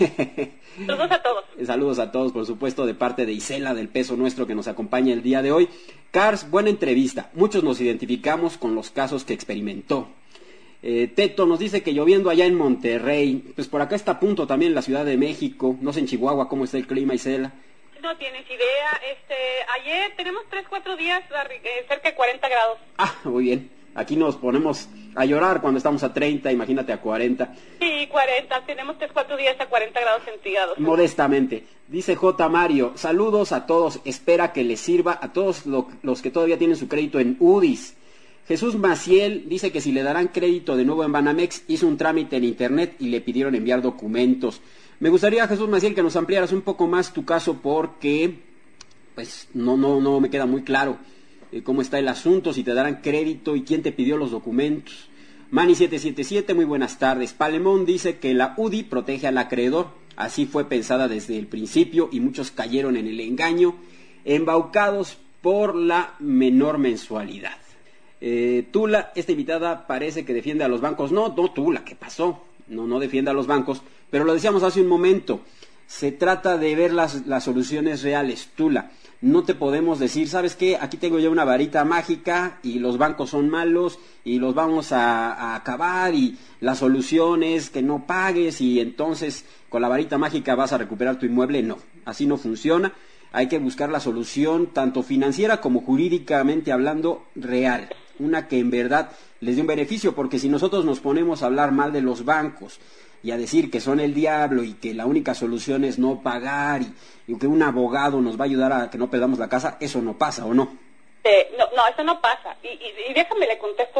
Saludos a todos. Saludos a todos, por supuesto, de parte de Isela del Peso Nuestro, que nos acompaña el día de hoy. Cars, buena entrevista. Muchos nos identificamos con los casos que experimentó. Teto nos dice que lloviendo allá en Monterrey, pues por acá está a punto también la Ciudad de México, no sé en Chihuahua cómo está el clima, Isela. No tienes idea, ayer tenemos 3-4 días cerca de 40 grados. Ah, muy bien. Aquí nos ponemos a llorar cuando estamos a 30, imagínate a 40. Sí, 40, tenemos 3-4 días a 40 grados centígrados. Modestamente. Dice J. Mario, saludos a todos, espera que les sirva a todos los que todavía tienen su crédito en UDIs. Jesús Maciel dice que si le darán crédito de nuevo en Banamex, hizo un trámite en internet y le pidieron enviar documentos. Me gustaría, Jesús Maciel, que nos ampliaras un poco más tu caso porque pues no me queda muy claro cómo está el asunto, si te darán crédito y quién te pidió los documentos. Mani777, muy buenas tardes. Palemón dice que la UDI protege al acreedor, así fue pensada desde el principio y muchos cayeron en el engaño, embaucados por la menor mensualidad. Tula, esta invitada parece que defiende a los bancos. No, Tula, ¿qué pasó? No defiende a los bancos, pero lo decíamos hace un momento. Se trata de ver las soluciones reales, Tula. No te podemos decir, ¿sabes qué? Aquí tengo ya una varita mágica y los bancos son malos y los vamos a acabar y la solución es que no pagues y entonces con la varita mágica vas a recuperar tu inmueble. No, así no funciona. Hay que buscar la solución tanto financiera como jurídicamente hablando real. Una que en verdad les dé un beneficio, porque si nosotros nos ponemos a hablar mal de los bancos y a decir que son el diablo y que la única solución es no pagar y que un abogado nos va a ayudar a que no perdamos la casa, eso no pasa, ¿o no? No, eso no pasa. Y déjame le contesto,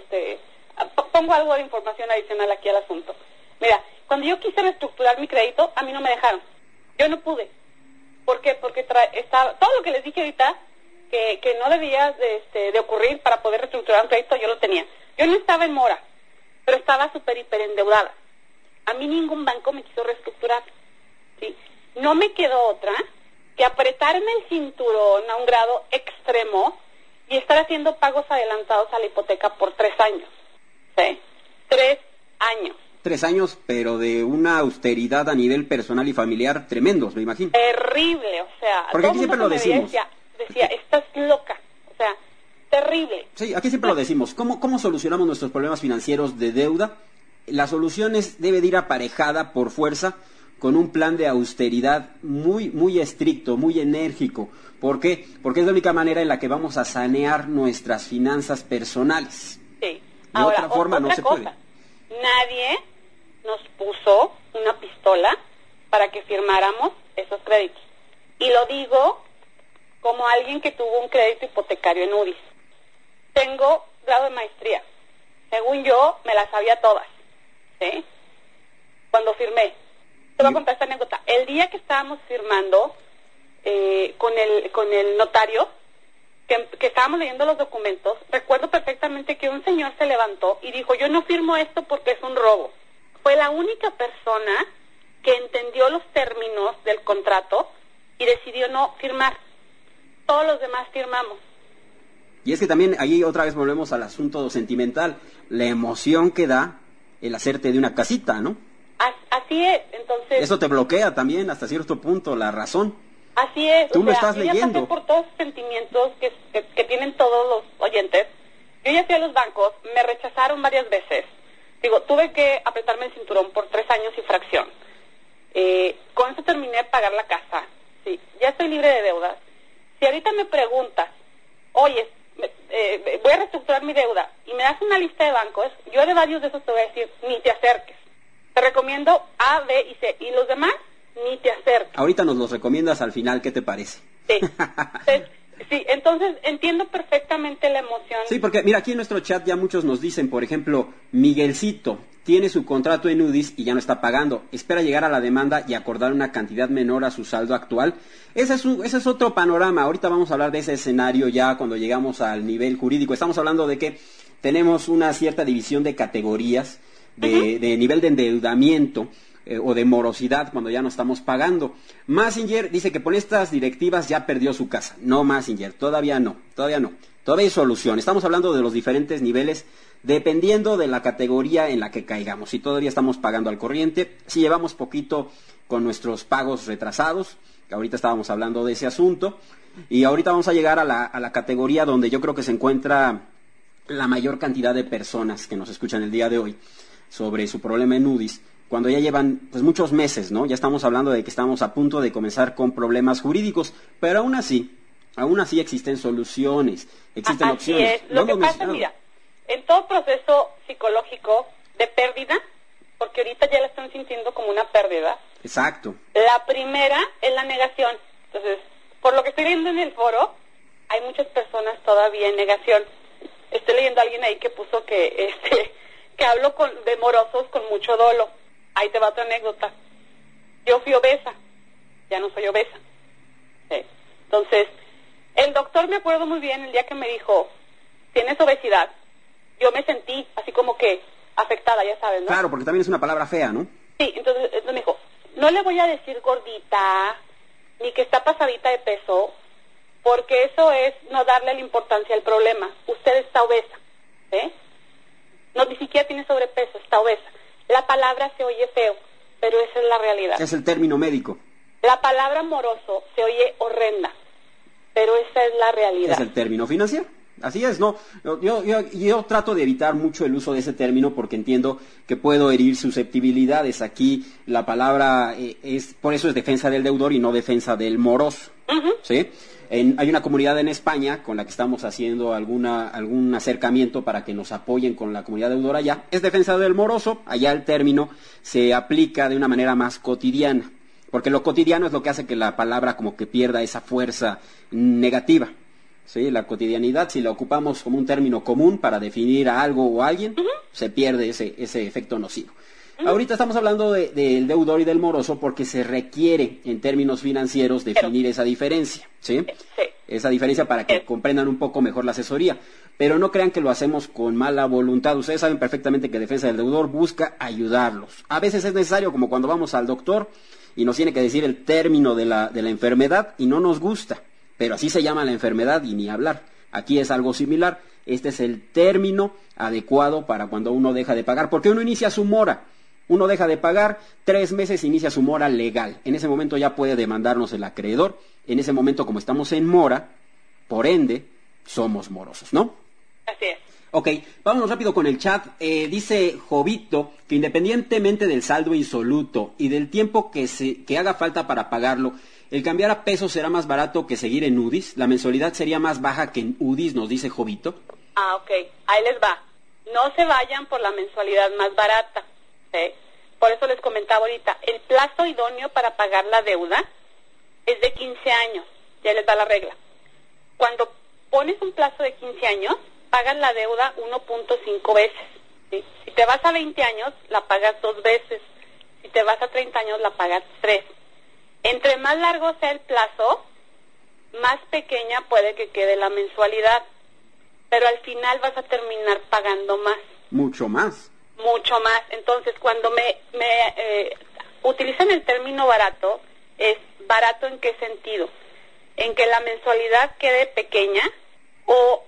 pongo algo de información adicional aquí al asunto. Mira, cuando yo quise reestructurar mi crédito, a mí no me dejaron. Yo no pude. ¿Por qué? Porque estaba todo lo que les dije ahorita que no debía de ocurrir para poder reestructurar un crédito, yo lo tenía. Yo no estaba en mora, pero estaba súper hiper endeudada. A mí ningún banco me quiso reestructurar, ¿sí? No me quedó otra que apretarme el cinturón a un grado extremo y estar haciendo pagos adelantados a la hipoteca por 3 años, ¿sí? 3 años. 3 años, pero de una austeridad a nivel personal y familiar tremendos, me imagino. Terrible, o sea, porque aquí siempre lo decimos. Decía, estás loca, o sea, terrible. Sí, aquí siempre lo decimos. ¿Cómo solucionamos nuestros problemas financieros de deuda? La solución debe de ir aparejada por fuerza con un plan de austeridad muy, muy estricto, muy enérgico. ¿Por qué? Porque es la única manera en la que vamos a sanear nuestras finanzas personales. Sí. De otra forma no se puede. Nadie nos puso una pistola para que firmáramos esos créditos. Y lo digo como alguien que tuvo un crédito hipotecario en UDIs. Tengo grado de maestría. Según yo, me las sabía todas. ¿Sí? Cuando firmé. Te voy a contar esta anécdota. El día que estábamos firmando con el notario, que estábamos leyendo los documentos, recuerdo perfectamente que un señor se levantó y dijo, yo no firmo esto porque es un robo. Fue la única persona que entendió los términos del contrato y decidió no firmar. Todos los demás firmamos. Y es que también ahí otra vez volvemos al asunto sentimental, la emoción que da el hacerte de una casita, ¿no? Así es, entonces... Eso te bloquea también hasta cierto punto la razón. Así es. Tú lo estás leyendo. Yo ya pasé por todos los sentimientos que tienen todos los oyentes. Yo ya fui a los bancos, me rechazaron varias veces. Digo, tuve que apretarme el cinturón por 3 años y fracción. Con eso terminé de pagar la casa. Sí, ya estoy libre de deudas. Si ahorita me preguntas, oye, voy a reestructurar mi deuda y me das una lista de bancos, yo de varios de esos te voy a decir, ni te acerques. Te recomiendo A, B y C. Y los demás, ni te acerques. Ahorita nos los recomiendas al final, ¿qué te parece? Sí. Entonces entiendo perfectamente la emoción. Sí, porque mira, aquí en nuestro chat ya muchos nos dicen, por ejemplo, Miguelcito tiene su contrato en UDIs y ya no está pagando. Espera llegar a la demanda y acordar una cantidad menor a su saldo actual. Ese es otro panorama. Ahorita vamos a hablar de ese escenario ya cuando llegamos al nivel jurídico. Estamos hablando de que tenemos una cierta división de categorías de nivel de endeudamiento o de morosidad cuando ya no estamos pagando. Massinger dice que por estas directivas ya perdió su casa. No, Massinger, todavía no. Todavía hay solución. Estamos hablando de los diferentes niveles dependiendo de la categoría en la que caigamos. Si todavía estamos pagando al corriente, si llevamos poquito con nuestros pagos retrasados, que ahorita estábamos hablando de ese asunto, y ahorita vamos a llegar a la categoría donde yo creo que se encuentra la mayor cantidad de personas que nos escuchan el día de hoy sobre su problema en UDIs, cuando ya llevan pues muchos meses, ¿no? Ya estamos hablando de que estamos a punto de comenzar con problemas jurídicos, pero aún así existen soluciones, existen opciones. Es. Lo que pasa, mira, en todo proceso psicológico de pérdida, porque ahorita ya la están sintiendo como una pérdida. Exacto. La primera es la negación. Entonces, por lo que estoy viendo en el foro, hay muchas personas todavía en negación. Estoy leyendo a alguien ahí que puso que hablo de morosos con mucho dolo. Ahí te va otra anécdota. Yo fui obesa, ya no soy obesa. Sí. Entonces, el doctor, me acuerdo muy bien, el día que me dijo, tienes obesidad, yo me sentí así como que afectada, ya sabes, ¿no? Claro, porque también es una palabra fea, ¿no? Sí, entonces me dijo, no le voy a decir gordita, ni que está pasadita de peso, porque eso es no darle la importancia al problema. Usted está obesa, ¿sí? No, ni siquiera tiene sobrepeso, está obesa. La palabra se oye feo, pero esa es la realidad. Es el término médico. La palabra moroso se oye horrenda, pero esa es la realidad. Es el término financiero. Así es, ¿no? Yo trato de evitar mucho el uso de ese término porque entiendo que puedo herir susceptibilidades. Aquí la palabra por eso es defensa del deudor y no defensa del moroso, ¿sí? Hay una comunidad en España con la que estamos haciendo algún acercamiento para que nos apoyen con la comunidad deudora allá. Es defensa del moroso, allá el término se aplica de una manera más cotidiana, porque lo cotidiano es lo que hace que la palabra como que pierda esa fuerza negativa. Sí, la cotidianidad, si la ocupamos como un término común para definir a algo o a alguien, se pierde ese efecto nocivo. Ahorita estamos hablando del deudor y del moroso porque se requiere en términos financieros definir esa diferencia, ¿sí? Esa diferencia para que comprendan un poco mejor la asesoría. Pero no crean que lo hacemos con mala voluntad. Ustedes saben perfectamente que Defensa del Deudor busca ayudarlos. A veces es necesario, como cuando vamos al doctor y nos tiene que decir el término de la enfermedad y no nos gusta. Pero así se llama la enfermedad y ni hablar. Aquí es algo similar. Este es el término adecuado para cuando uno deja de pagar. Porque uno inicia su mora. Uno deja de pagar, 3 meses inicia su mora legal. En ese momento ya puede demandarnos el acreedor. En ese momento, como estamos en mora, por ende, somos morosos, ¿no? Así es. Ok, vámonos rápido con el chat. Dice Jovito que independientemente del saldo insoluto y del tiempo que haga falta para pagarlo, el cambiar a pesos será más barato que seguir en UDIs. La mensualidad sería más baja que en UDIs, nos dice Jovito. Ah, ok. Ahí les va. No se vayan por la mensualidad más barata. ¿Sí? Por eso les comentaba ahorita, el plazo idóneo para pagar la deuda es de 15 años. Ya les da la regla. Cuando pones un plazo de 15 años, pagas la deuda 1.5 veces. ¿Sí? Si te vas a 20 años, la pagas 2 veces. Si te vas a 30 años, la pagas 3. Entre más largo sea el plazo, más pequeña puede que quede la mensualidad. Pero al final vas a terminar pagando más. Mucho más. Mucho más. Entonces, cuando me utilizan el término barato, ¿es barato en qué sentido? ¿En que la mensualidad quede pequeña o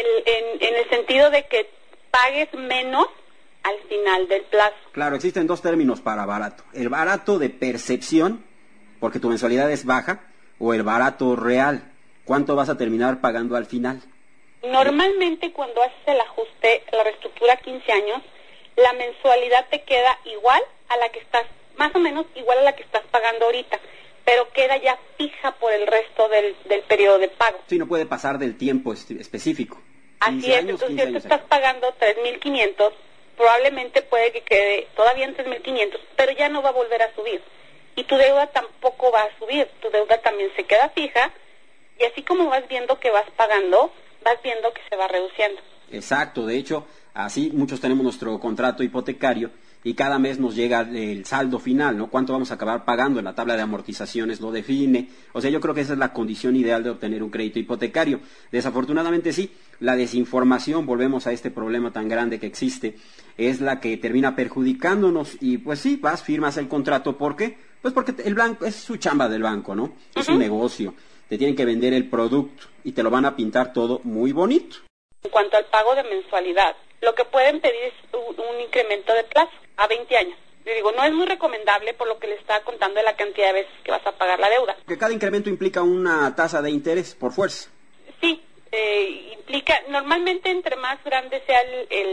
en el sentido de que pagues menos al final del plazo? Claro, existen 2 términos para barato. El barato de percepción, porque tu mensualidad es baja, o el barato real. ¿Cuánto vas a terminar pagando al final? Normalmente cuando haces el ajuste, la reestructura a 15 años, la mensualidad te queda igual a la que estás, más o menos igual a la que estás pagando ahorita, pero queda ya fija por el resto del periodo de pago. Sí, no puede pasar del tiempo específico. Así es, entonces si tú estás pagando 3.500, probablemente puede que quede todavía en 3.500, pero ya no va a volver a subir. Y tu deuda tampoco va a subir, tu deuda también se queda fija, y así como vas viendo que vas pagando, vas viendo que se va reduciendo. Exacto, de hecho, así muchos tenemos nuestro contrato hipotecario y cada mes nos llega el saldo final, ¿no? ¿Cuánto vamos a acabar pagando? En la tabla de amortizaciones lo define. O sea, yo creo que esa es la condición ideal de obtener un crédito hipotecario. Desafortunadamente sí, la desinformación, volvemos a este problema tan grande que existe, es la que termina perjudicándonos y pues sí, firmas el contrato. ¿Por qué? Pues porque el banco, es su chamba del banco, ¿no? Es un negocio. Te tienen que vender el producto y te lo van a pintar todo muy bonito. En cuanto al pago de mensualidad, lo que pueden pedir es un incremento de plazo a 20 años. Yo digo, no es muy recomendable por lo que le estaba contando de la cantidad de veces que vas a pagar la deuda. Que cada incremento implica una tasa de interés por fuerza. Sí, implica, normalmente entre más grande sea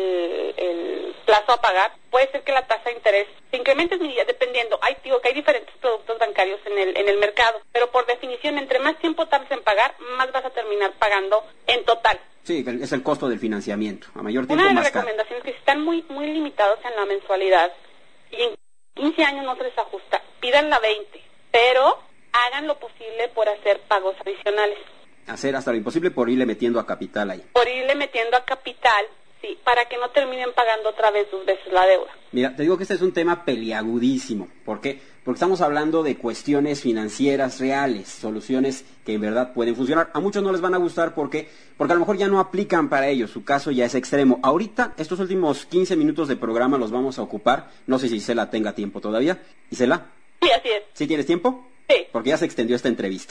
el plazo a pagar, puede ser que la tasa de interés se incremente dependiendo. Digo que hay diferentes productos bancarios en el mercado, pero por definición, entre más tiempo tardes en pagar, más vas a terminar pagando en total. Sí, es el costo del financiamiento. A mayor tiempo, una de más las recomendaciones es que si están muy limitados en la mensualidad y en 15 años no se les ajusta, pidan la 20, pero hagan lo posible por hacer pagos adicionales. Hacer hasta lo imposible por irle metiendo a capital ahí. Por irle metiendo a capital, sí, para que no terminen pagando otra vez 2 veces la deuda. Mira, te digo que este es un tema peliagudísimo. ¿Por qué? Porque estamos hablando de cuestiones financieras reales, soluciones que en verdad pueden funcionar. A muchos no les van a gustar porque a lo mejor ya no aplican para ellos, su caso ya es extremo. Ahorita, estos últimos 15 minutos de programa los vamos a ocupar. No sé si Isela tenga tiempo todavía. Isela. Sí, así es. ¿Sí tienes tiempo? Sí. Porque ya se extendió esta entrevista.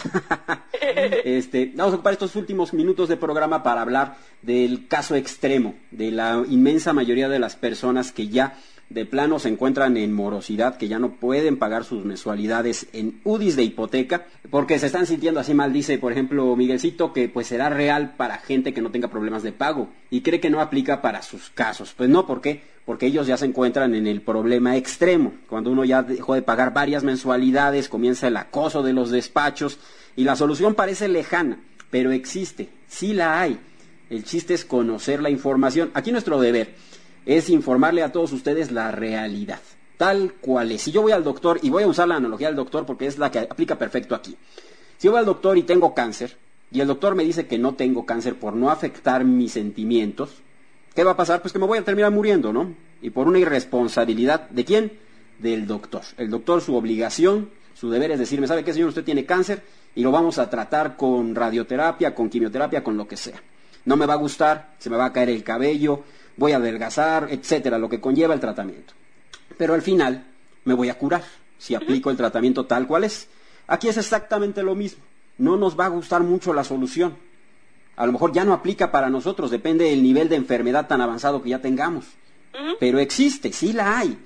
Vamos a ocupar estos últimos minutos de programa para hablar del caso extremo, de la inmensa mayoría de las personas que ya de plano se encuentran en morosidad, que ya no pueden pagar sus mensualidades en UDIs de hipoteca, porque se están sintiendo así mal. Dice, por ejemplo, Miguelcito, que pues será real para gente que no tenga problemas de pago, y cree que no aplica para sus casos. Pues no, ¿por qué? Porque ellos ya se encuentran en el problema extremo. Cuando uno ya dejó de pagar varias mensualidades, comienza el acoso de los despachos, y la solución parece lejana, pero existe, sí la hay. El chiste es conocer la información. Aquí nuestro deber es informarle a todos ustedes la realidad, tal cual es. Si yo voy al doctor, y voy a usar la analogía del doctor porque es la que aplica perfecto aquí. Si yo voy al doctor y tengo cáncer, y el doctor me dice que no tengo cáncer por no afectar mis sentimientos, ¿qué va a pasar? Pues que me voy a terminar muriendo, ¿no? Y por una irresponsabilidad, ¿de quién? Del doctor. El doctor, su obligación, su deber es decirme, ¿sabe qué, señor? Usted tiene cáncer y lo vamos a tratar con radioterapia, con quimioterapia, con lo que sea. No me va a gustar, se me va a caer el cabello, voy a adelgazar, etcétera, lo que conlleva el tratamiento. Pero al final me voy a curar si aplico el tratamiento tal cual es. Aquí es exactamente lo mismo. No nos va a gustar mucho la solución. A lo mejor ya no aplica para nosotros, depende del nivel de enfermedad tan avanzado que ya tengamos. Pero existe, sí la hay.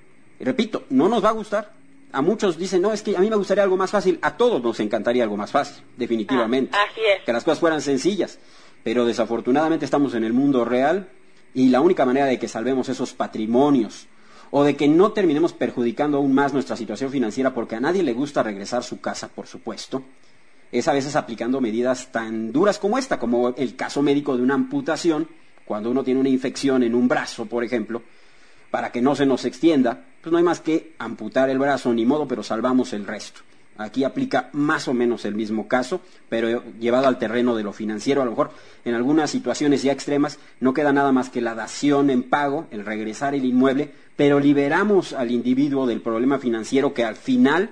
Y repito, no nos va a gustar. A muchos dicen, no, es que a mí me gustaría algo más fácil. A todos nos encantaría algo más fácil, definitivamente. Así es. Que las cosas fueran sencillas. Pero desafortunadamente estamos en el mundo real y la única manera de que salvemos esos patrimonios o de que no terminemos perjudicando aún más nuestra situación financiera, porque a nadie le gusta regresar su casa, por supuesto, es a veces aplicando medidas tan duras como esta, como el caso médico de una amputación, cuando uno tiene una infección en un brazo, por ejemplo, para que no se nos extienda, pues no hay más que amputar el brazo, ni modo, pero salvamos el resto. Aquí aplica más o menos el mismo caso, pero llevado al terreno de lo financiero. A lo mejor en algunas situaciones ya extremas no queda nada más que la dación en pago, el regresar el inmueble, pero liberamos al individuo del problema financiero, que al final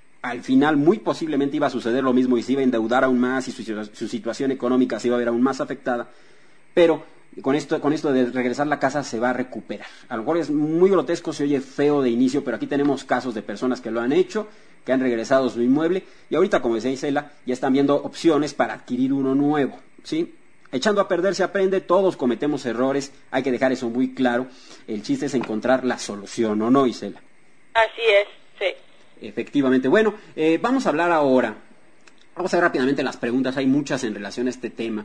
muy posiblemente iba a suceder lo mismo y se iba a endeudar aún más y su situación económica se iba a ver aún más afectada. Pero con esto de regresar la casa se va a recuperar. A lo mejor es muy grotesco, se oye feo de inicio, pero aquí tenemos casos de personas que lo han hecho, que han regresado su inmueble, y ahorita, como decía Isela, ya están viendo opciones para adquirir uno nuevo, ¿sí? Echando a perder se aprende, todos cometemos errores, hay que dejar eso muy claro. El chiste es encontrar la solución, ¿o no, Isela? Así es, sí. Efectivamente. Bueno, vamos a hablar ahora. Vamos a ver rápidamente las preguntas, hay muchas en relación a este tema.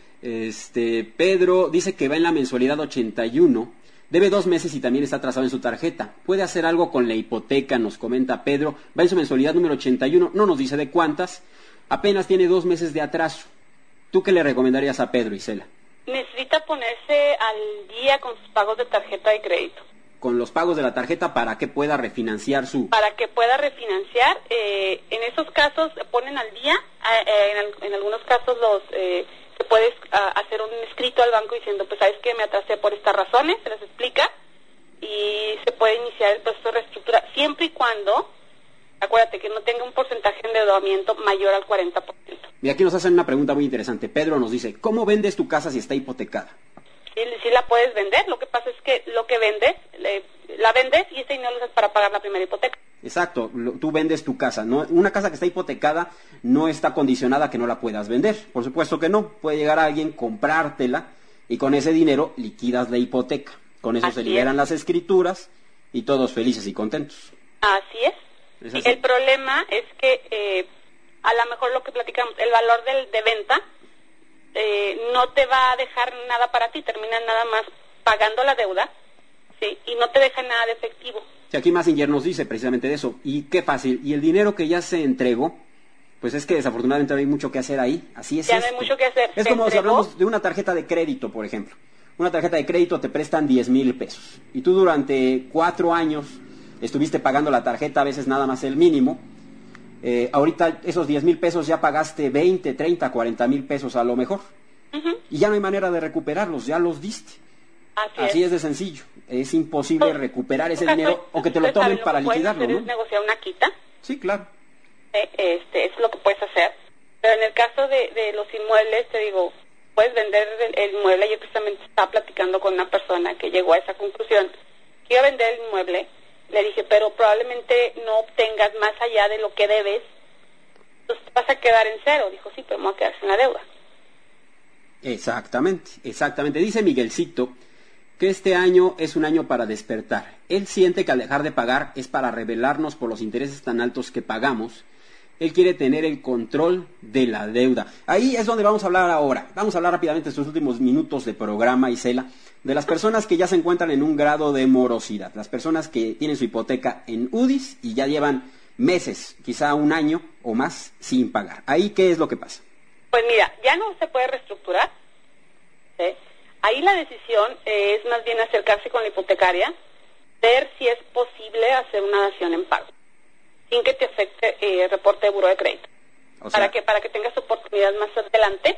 Pedro dice que va en la mensualidad 81, debe 2 meses y también está atrasado en su tarjeta. ¿Puede hacer algo con la hipoteca?, nos comenta Pedro. Va en su mensualidad número 81, no nos dice de cuántas, apenas tiene 2 meses de atraso. ¿Tú qué le recomendarías a Pedro, Isela? Necesita ponerse al día con sus pagos de tarjeta de crédito. Con los pagos de la tarjeta para que pueda refinanciar su... Para que pueda refinanciar, en esos casos se ponen al día, en algunos casos se puede hacer un escrito al banco diciendo, pues sabes que me atrasé por estas razones, se les explica, y se puede iniciar el proceso de reestructura, siempre y cuando, acuérdate, que no tenga un porcentaje de endeudamiento mayor al 40%. Y aquí nos hacen una pregunta muy interesante. Pedro nos dice, ¿cómo vendes tu casa si está hipotecada? Sí la puedes vender, lo que pasa es que lo que vendes, la vendes y ese dinero lo usas para pagar la primera hipoteca. Exacto, tú vendes tu casa, ¿no? Una casa que está hipotecada no está condicionada a que no la puedas vender, por supuesto que no. Puede llegar alguien, comprártela y con ese dinero liquidas la hipoteca. Con eso se liberan las escrituras y todos felices y contentos. Así es. ¿Es así? El problema es que a lo mejor lo que platicamos, el valor de venta no te va a dejar nada para ti, terminas nada más pagando la deuda, ¿sí? Y no te deja nada de efectivo. Sí, aquí Massinger nos dice precisamente de eso. Y qué fácil. Y el dinero que ya se entregó, pues es que desafortunadamente no hay mucho que hacer ahí. Así es. Ya no hay mucho que hacer. Es como si hablamos de una tarjeta de crédito, por ejemplo. Una tarjeta de crédito te prestan 10,000 pesos. Y tú durante 4 años estuviste pagando la tarjeta, a veces nada más el mínimo. Ahorita esos 10,000 pesos ya pagaste 20, 30, 40,000 pesos a lo mejor. Y ya no hay manera de recuperarlos, ya los diste. Así es de sencillo. Es imposible recuperar ese dinero o que te lo tomen para liquidarlo, ¿no? ¿Puedes negociar una quita? Sí, claro. Es lo que puedes hacer. Pero en el caso de los inmuebles, te digo, puedes vender el inmueble. Yo precisamente estaba platicando con una persona que llegó a esa conclusión, que iba a vender el inmueble. Le dije, pero probablemente no obtengas más allá de lo que debes, entonces vas a quedar en cero. Dijo, sí, pero me voy a quedar sin la deuda. Exactamente. Dice Miguelcito que este año es un año para despertar. Él siente que al dejar de pagar es para rebelarnos por los intereses tan altos que pagamos. Él quiere tener el control de la deuda. Ahí es donde vamos a hablar ahora. Vamos a hablar rápidamente estos últimos minutos de programa, Isela, de las personas que ya se encuentran en un grado de morosidad. Las personas que tienen su hipoteca en UDIs y ya llevan meses, quizá un año o más, sin pagar. Ahí, ¿qué es lo que pasa? Pues mira, ya no se puede reestructurar. ¿Sí? Ahí la decisión es más bien acercarse con la hipotecaria, ver si es posible hacer una dación en pago, sin que te afecte el reporte de buró de crédito. O sea, para que tengas oportunidad más adelante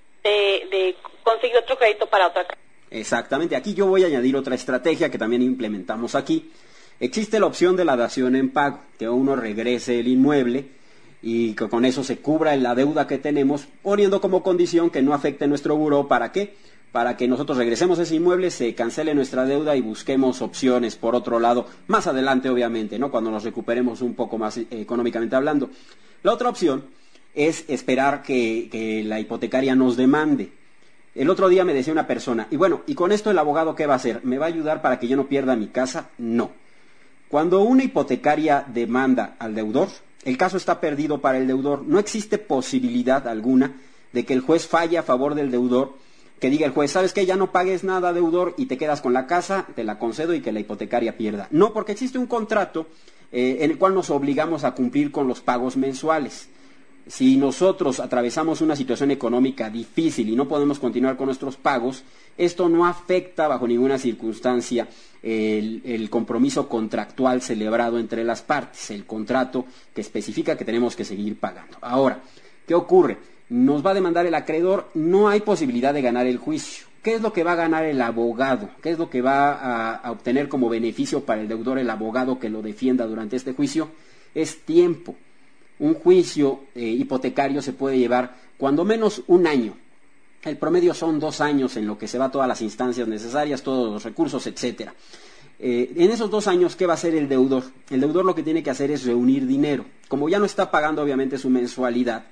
de conseguir otro crédito para otra casa. Exactamente. Aquí yo voy a añadir otra estrategia que también implementamos aquí. Existe la opción de la dación en pago, que uno regrese el inmueble y que con eso se cubra la deuda que tenemos, poniendo como condición que no afecte nuestro buró. ¿Para qué? Para que nosotros regresemos ese inmueble, se cancele nuestra deuda y busquemos opciones por otro lado, más adelante obviamente, ¿no? Cuando nos recuperemos un poco más económicamente hablando. La otra opción es esperar que la hipotecaria nos demande. El otro día me decía una persona, y bueno, ¿y con esto el abogado qué va a hacer? ¿Me va a ayudar para que yo no pierda mi casa? No. Cuando una hipotecaria demanda al deudor, el caso está perdido para el deudor. No existe posibilidad alguna de que el juez falle a favor del deudor, que diga el juez, ¿sabes qué? Ya no pagues nada, deudor, y te quedas con la casa, te la concedo y que la hipotecaria pierda. No, porque existe un contrato en el cual nos obligamos a cumplir con los pagos mensuales. Si nosotros atravesamos una situación económica difícil y no podemos continuar con nuestros pagos, esto no afecta bajo ninguna circunstancia el compromiso contractual celebrado entre las partes, el contrato que especifica que tenemos que seguir pagando. Ahora, ¿qué ocurre? Nos va a demandar el acreedor, no hay posibilidad de ganar el juicio. ¿Qué es lo que va a ganar el abogado? ¿Qué es lo que va a obtener como beneficio para el deudor el abogado que lo defienda durante este juicio? Es tiempo. Un juicio hipotecario se puede llevar cuando menos un año. El promedio son 2 años en lo que se va todas las instancias necesarias, todos los recursos, etcétera. En esos 2 años, ¿qué va a hacer el deudor? El deudor lo que tiene que hacer es reunir dinero. Como ya no está pagando obviamente su mensualidad,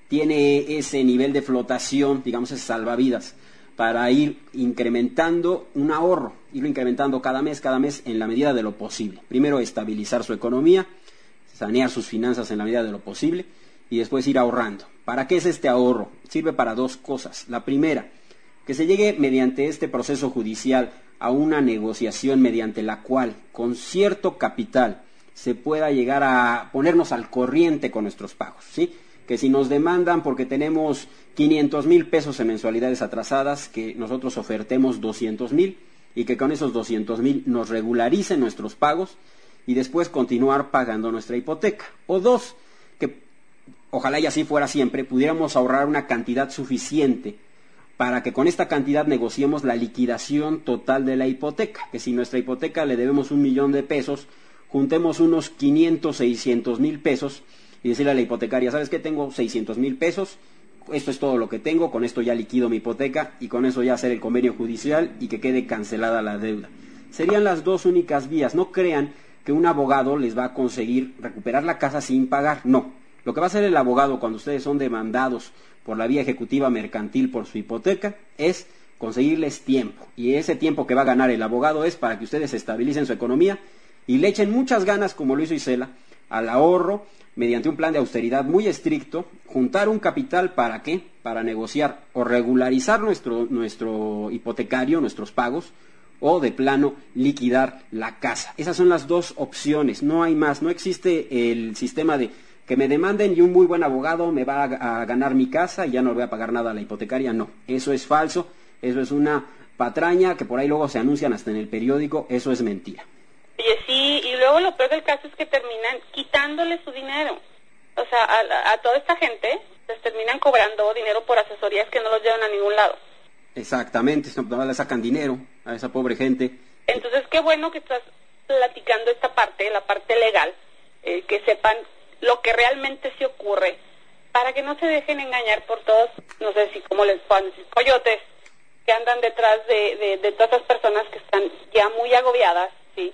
tiene ese nivel de flotación, digamos, ese salvavidas, para ir incrementando un ahorro, irlo incrementando cada mes en la medida de lo posible. Primero, estabilizar su economía, sanear sus finanzas en la medida de lo posible y después ir ahorrando. ¿Para qué es este ahorro? Sirve para 2 cosas. La primera, que se llegue mediante este proceso judicial a una negociación mediante la cual con cierto capital se pueda llegar a ponernos al corriente con nuestros pagos, ¿sí? Que si nos demandan porque tenemos 500,000 pesos en mensualidades atrasadas, que nosotros ofertemos 200,000 y que con esos 200,000 nos regularicen nuestros pagos y después continuar pagando nuestra hipoteca. O 2, que ojalá y así fuera siempre, pudiéramos ahorrar una cantidad suficiente para que con esta cantidad negociemos la liquidación total de la hipoteca. Que si nuestra hipoteca le debemos 1,000,000 de pesos, juntemos unos 500, 600,000 pesos y decirle a la hipotecaria, ¿sabes qué? Tengo 600,000 pesos, esto es todo lo que tengo, con esto ya liquido mi hipoteca y con eso ya hacer el convenio judicial y que quede cancelada la deuda. Serían las 2 únicas vías. No crean que un abogado les va a conseguir recuperar la casa sin pagar. No. Lo que va a hacer el abogado cuando ustedes son demandados por la vía ejecutiva mercantil por su hipoteca es conseguirles tiempo. Y ese tiempo que va a ganar el abogado es para que ustedes estabilicen su economía y le echen muchas ganas, como lo hizo Isela, al ahorro mediante un plan de austeridad muy estricto, juntar un capital ¿para qué? Para negociar o regularizar nuestro hipotecario, nuestros pagos, o de plano liquidar la casa. Esas son las 2 opciones, no hay más. No existe el sistema de que me demanden y un muy buen abogado me va a ganar mi casa y ya no le voy a pagar nada a la hipotecaria. No, eso es falso, eso es una patraña que por ahí luego se anuncian hasta en el periódico, eso es mentira. Oye, sí, y luego lo peor del caso es que terminan quitándole su dinero. O sea, a toda esta gente les terminan cobrando dinero por asesorías que no los llevan a ningún lado. Exactamente, no le sacan dinero a esa pobre gente. Entonces, qué bueno que estás platicando esta parte, la parte legal, que sepan lo que realmente se ocurre, para que no se dejen engañar por todos, no sé si cómo les puedan decir, coyotes, que andan detrás de todas esas personas que están ya muy agobiadas, ¿sí?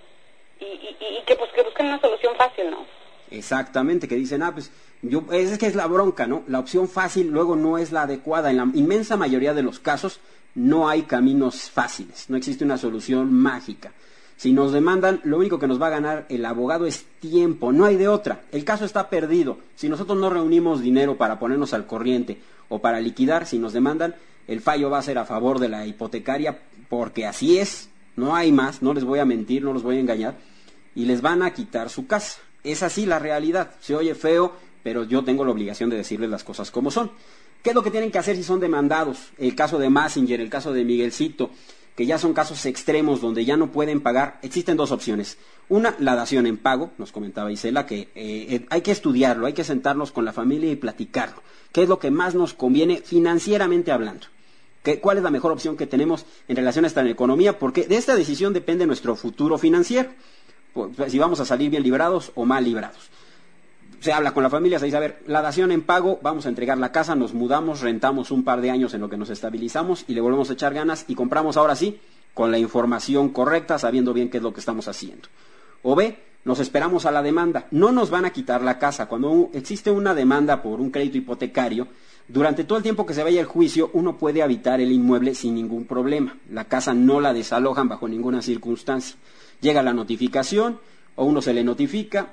Y que pues que busquen una solución fácil, ¿no? Exactamente, que dicen, pues es que es la bronca, ¿no? La opción fácil luego no es la adecuada. En la inmensa mayoría de los casos, no hay caminos fáciles, no existe una solución mágica. Si nos demandan, lo único que nos va a ganar el abogado es tiempo, no hay de otra. El caso está perdido. Si nosotros no reunimos dinero para ponernos al corriente o para liquidar, si nos demandan, el fallo va a ser a favor de la hipotecaria, porque así es, no hay más, no les voy a mentir, no los voy a engañar, y les van a quitar su casa. Es así la realidad. Se oye feo, pero yo tengo la obligación de decirles las cosas como son. ¿Qué es lo que tienen que hacer si son demandados? El caso de Massinger, el caso de Miguelcito, que ya son casos extremos donde ya no pueden pagar. Existen dos opciones. Una, la dación en pago, nos comentaba Isela, que hay que estudiarlo, hay que sentarnos con la familia y platicarlo. ¿Qué es lo que más nos conviene financieramente hablando? ¿Cuál es la mejor opción que tenemos en relación a esta economía? Porque de esta decisión depende nuestro futuro financiero, si vamos a salir bien librados o mal librados. Se habla con la familia, se dice, a ver, la dación en pago, vamos a entregar la casa, nos mudamos, rentamos un par de años en lo que nos estabilizamos y le volvemos a echar ganas y compramos ahora sí, con la información correcta, sabiendo bien qué es lo que estamos haciendo. O B, nos esperamos a la demanda. No nos van a quitar la casa. Cuando existe una demanda por un crédito hipotecario, durante todo el tiempo que se vaya el juicio, uno puede habitar el inmueble sin ningún problema. La casa no la desalojan bajo ninguna circunstancia. Llega la notificación, o uno se le notifica,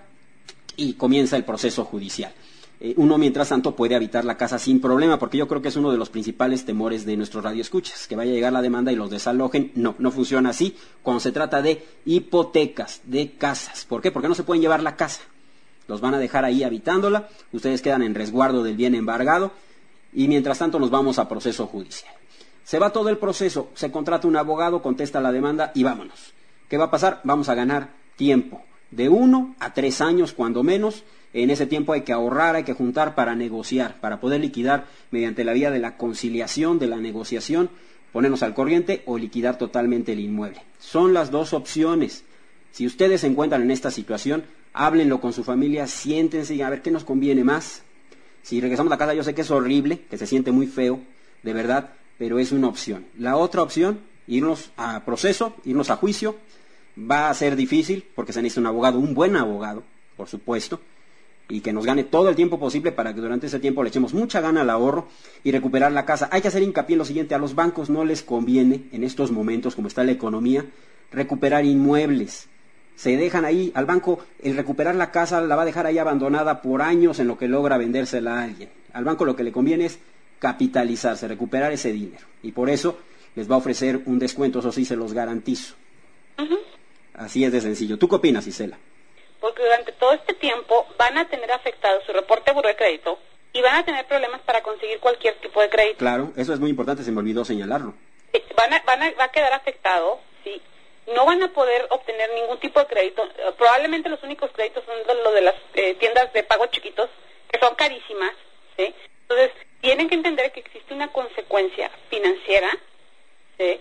y comienza el proceso judicial. Uno, mientras tanto, puede habitar la casa sin problema, porque yo creo que es uno de los principales temores de nuestros radioescuchas, que vaya a llegar la demanda y los desalojen. No, no funciona así cuando se trata de hipotecas, de casas. ¿Por qué? Porque no se pueden llevar la casa. Los van a dejar ahí habitándola, ustedes quedan en resguardo del bien embargado, y mientras tanto nos vamos a proceso judicial. Se va todo el proceso, se contrata un abogado, contesta la demanda y vámonos. ¿Qué va a pasar? Vamos a ganar tiempo. De 1 a 3 años, cuando menos. En ese tiempo hay que ahorrar, hay que juntar para negociar, para poder liquidar mediante la vía de la conciliación, de la negociación, ponernos al corriente o liquidar totalmente el inmueble. Son las dos opciones. Si ustedes se encuentran en esta situación, háblenlo con su familia, siéntense y a ver qué nos conviene más. Si regresamos a la casa, yo sé que es horrible, que se siente muy feo, de verdad, pero es una opción. La otra opción, irnos a proceso, irnos a juicio. Va a ser difícil porque se necesita un abogado, un buen abogado, por supuesto, y que nos gane todo el tiempo posible para que durante ese tiempo le echemos mucha gana al ahorro y recuperar la casa. Hay que hacer hincapié en lo siguiente: a los bancos no les conviene, en estos momentos como está la economía, recuperar inmuebles. Se dejan ahí, al banco, el recuperar la casa la va a dejar ahí abandonada por años en lo que logra vendérsela a alguien. Al banco lo que le conviene es capitalizarse, recuperar ese dinero. Y por eso les va a ofrecer un descuento, eso sí se los garantizo. Uh-huh. Así es de sencillo. ¿Tú qué opinas, Isela? Porque durante todo este tiempo van a tener afectado su reporte de buró de crédito y van a tener problemas para conseguir cualquier tipo de crédito. Claro, eso es muy importante, se me olvidó señalarlo. Va a quedar afectado, sí. No van a poder obtener ningún tipo de crédito. Probablemente los únicos créditos son los de las tiendas de pago chiquitos, que son carísimas, ¿sí? Entonces, tienen que entender que existe una consecuencia financiera, ¿sí?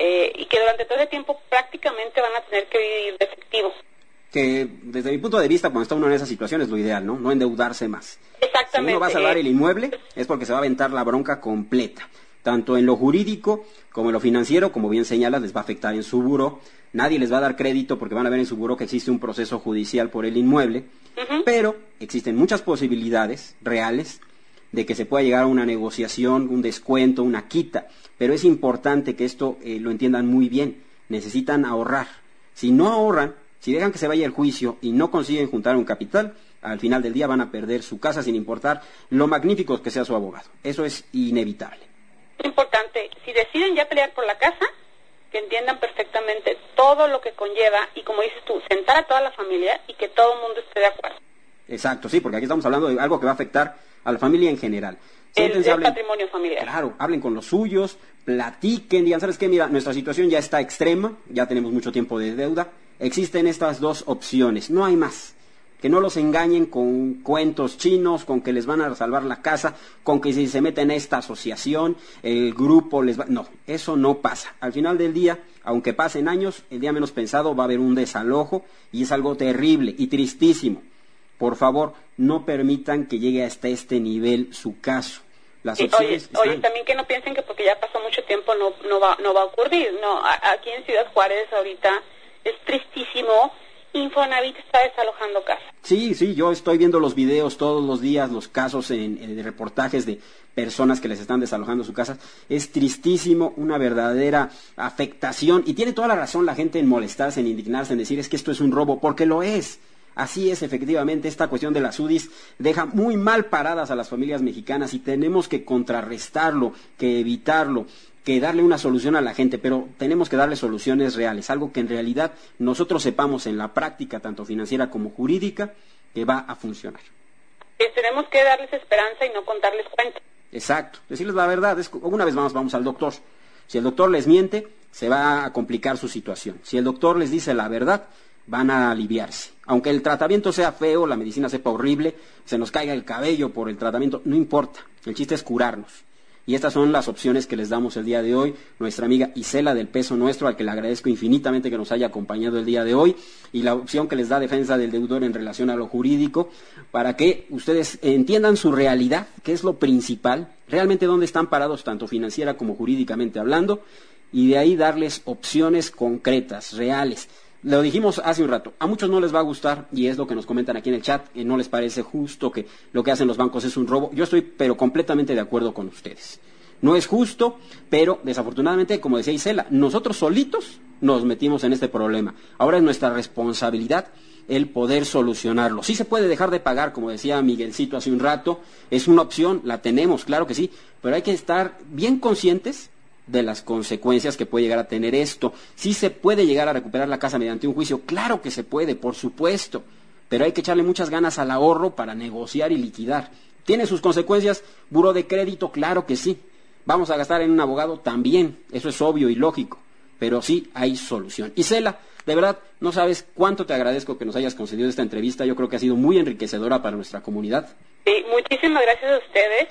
Y que durante todo ese tiempo prácticamente van a tener que vivir de efectivo. Que desde mi punto de vista, cuando está uno en esa situación, es lo ideal, ¿no? No endeudarse más. Exactamente. Si uno va a salvar el inmueble, es porque se va a aventar la bronca completa. Tanto en lo jurídico como en lo financiero, como bien señalas, les va a afectar en su buró. Nadie les va a dar crédito porque van a ver en su buró que existe un proceso judicial por el inmueble. Uh-huh. Pero existen muchas posibilidades reales de que se pueda llegar a una negociación, un descuento, una quita. Pero es importante que esto lo entiendan muy bien. Necesitan ahorrar. Si no ahorran, si dejan que se vaya el juicio y no consiguen juntar un capital, al final del día van a perder su casa sin importar lo magnífico que sea su abogado. Eso es inevitable. Es importante, si deciden ya pelear por la casa, que entiendan perfectamente todo lo que conlleva y, como dices tú, sentar a toda la familia y que todo el mundo esté de acuerdo. Exacto, sí, porque aquí estamos hablando de algo que va a afectar a la familia en general. El patrimonio familiar. Claro, hablen con los suyos, platiquen, digan, ¿sabes qué? Mira, nuestra situación ya está extrema, ya tenemos mucho tiempo de deuda, existen estas dos opciones, no hay más. Que no los engañen con cuentos chinos, con que les van a salvar la casa, con que si se meten en esta asociación, el grupo les va... No, eso no pasa. Al final del día, aunque pasen años, el día menos pensado va a haber un desalojo y es algo terrible y tristísimo. Por favor, no permitan que llegue hasta este nivel su caso. Las opciones oye, también que no piensen que porque ya pasó mucho tiempo no va a ocurrir. No, aquí en Ciudad Juárez ahorita es tristísimo Infonavit está desalojando casas. Sí, yo estoy viendo los videos todos los días, los casos en reportajes de personas que les están desalojando su casa. Es tristísimo, una verdadera afectación, y tiene toda la razón la gente en molestarse, en indignarse, en decir es que esto es un robo, porque lo es. Así es, efectivamente, esta cuestión de las UDIs deja muy mal paradas a las familias mexicanas y tenemos que contrarrestarlo, que evitarlo, que darle una solución a la gente, pero tenemos que darle soluciones reales, algo que en realidad nosotros sepamos en la práctica, tanto financiera como jurídica, que va a funcionar. Tenemos que darles esperanza y no contarles cuentos. Exacto, decirles la verdad. Una vez más vamos al doctor. Si el doctor les miente, se va a complicar su situación. Si el doctor les dice la verdad, van a aliviarse. Aunque el tratamiento sea feo, la medicina sepa horrible, se nos caiga el cabello por el tratamiento, no importa. El chiste es curarnos. Y estas son las opciones que les damos el día de hoy. Nuestra amiga Isela del Peso Nuestro, al que le agradezco infinitamente que nos haya acompañado el día de hoy, y la opción que les da Defensa del Deudor en relación a lo jurídico, para que ustedes entiendan su realidad, que es lo principal, realmente dónde están parados, tanto financiera como jurídicamente hablando, y de ahí darles opciones concretas, reales. Lo dijimos hace un rato, a muchos no les va a gustar, y es lo que nos comentan aquí en el chat, que no les parece justo, que lo que hacen los bancos es un robo. Yo estoy pero completamente de acuerdo con ustedes. No es justo, pero desafortunadamente, como decía Isela, nosotros solitos nos metimos en este problema. Ahora es nuestra responsabilidad el poder solucionarlo. Sí se puede dejar de pagar, como decía Miguelcito hace un rato, es una opción, la tenemos, claro que sí, pero hay que estar bien conscientes de las consecuencias que puede llegar a tener esto. Sí se puede llegar a recuperar la casa mediante un juicio, claro que se puede, por supuesto, pero hay que echarle muchas ganas al ahorro para negociar y liquidar. ¿Tiene sus consecuencias? Buró de crédito, claro que sí. ¿Vamos a gastar en un abogado? También, eso es obvio y lógico, pero sí hay solución. Isela, de verdad, no sabes cuánto te agradezco que nos hayas concedido esta entrevista. Yo creo que ha sido muy enriquecedora para nuestra comunidad. Sí, muchísimas gracias a ustedes,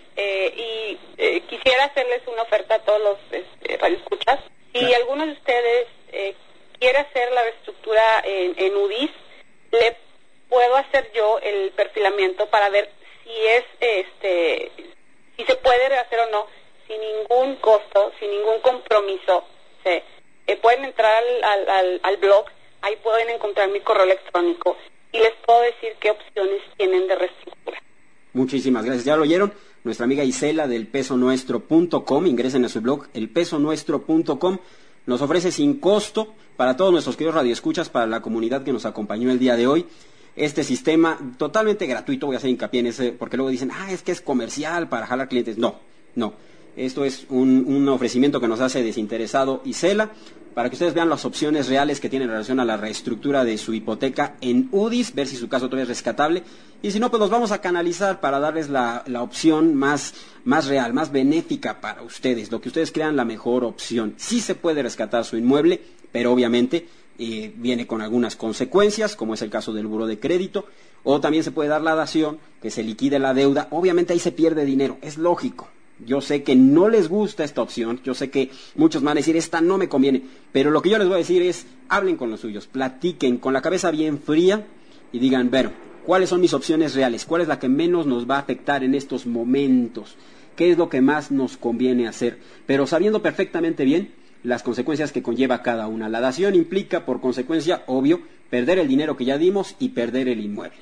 y quisiera hacerles una oferta a todos los radioescuchas. Si alguno de ustedes quiere hacer la reestructura en UDIs, le puedo hacer yo el perfilamiento para ver si si se puede rehacer o no, sin ningún costo, sin ningún compromiso. Pueden entrar al blog, ahí pueden encontrar mi correo electrónico y les puedo decir qué opciones tienen de reestructura. Muchísimas gracias. Ya lo oyeron, nuestra amiga Isela del pesonuestro.com, ingresen a su blog, elpesonuestro.com, nos ofrece sin costo para todos nuestros queridos radioescuchas, para la comunidad que nos acompañó el día de hoy, este sistema totalmente gratuito. Voy a hacer hincapié en ese, porque luego dicen, es que es comercial para jalar clientes. No. Esto es un ofrecimiento que nos hace desinteresado Isela, para que ustedes vean las opciones reales que tienen en relación a la reestructura de su hipoteca en UDIs, ver si su caso todavía es rescatable, y si no, pues los vamos a canalizar para darles la opción más real, más benéfica para ustedes, lo que ustedes crean la mejor opción. Sí se puede rescatar su inmueble, pero obviamente viene con algunas consecuencias, como es el caso del buró de crédito, o también se puede dar la dación, que se liquide la deuda. Obviamente ahí se pierde dinero, es lógico. Yo sé que no les gusta esta opción, yo sé que muchos van a decir, esta no me conviene, pero lo que yo les voy a decir es, hablen con los suyos, platiquen con la cabeza bien fría y digan, ¿cuáles son mis opciones reales? ¿Cuál es la que menos nos va a afectar en estos momentos? ¿Qué es lo que más nos conviene hacer? Pero sabiendo perfectamente bien las consecuencias que conlleva cada una. La dación implica, por consecuencia, obvio, perder el dinero que ya dimos y perder el inmueble.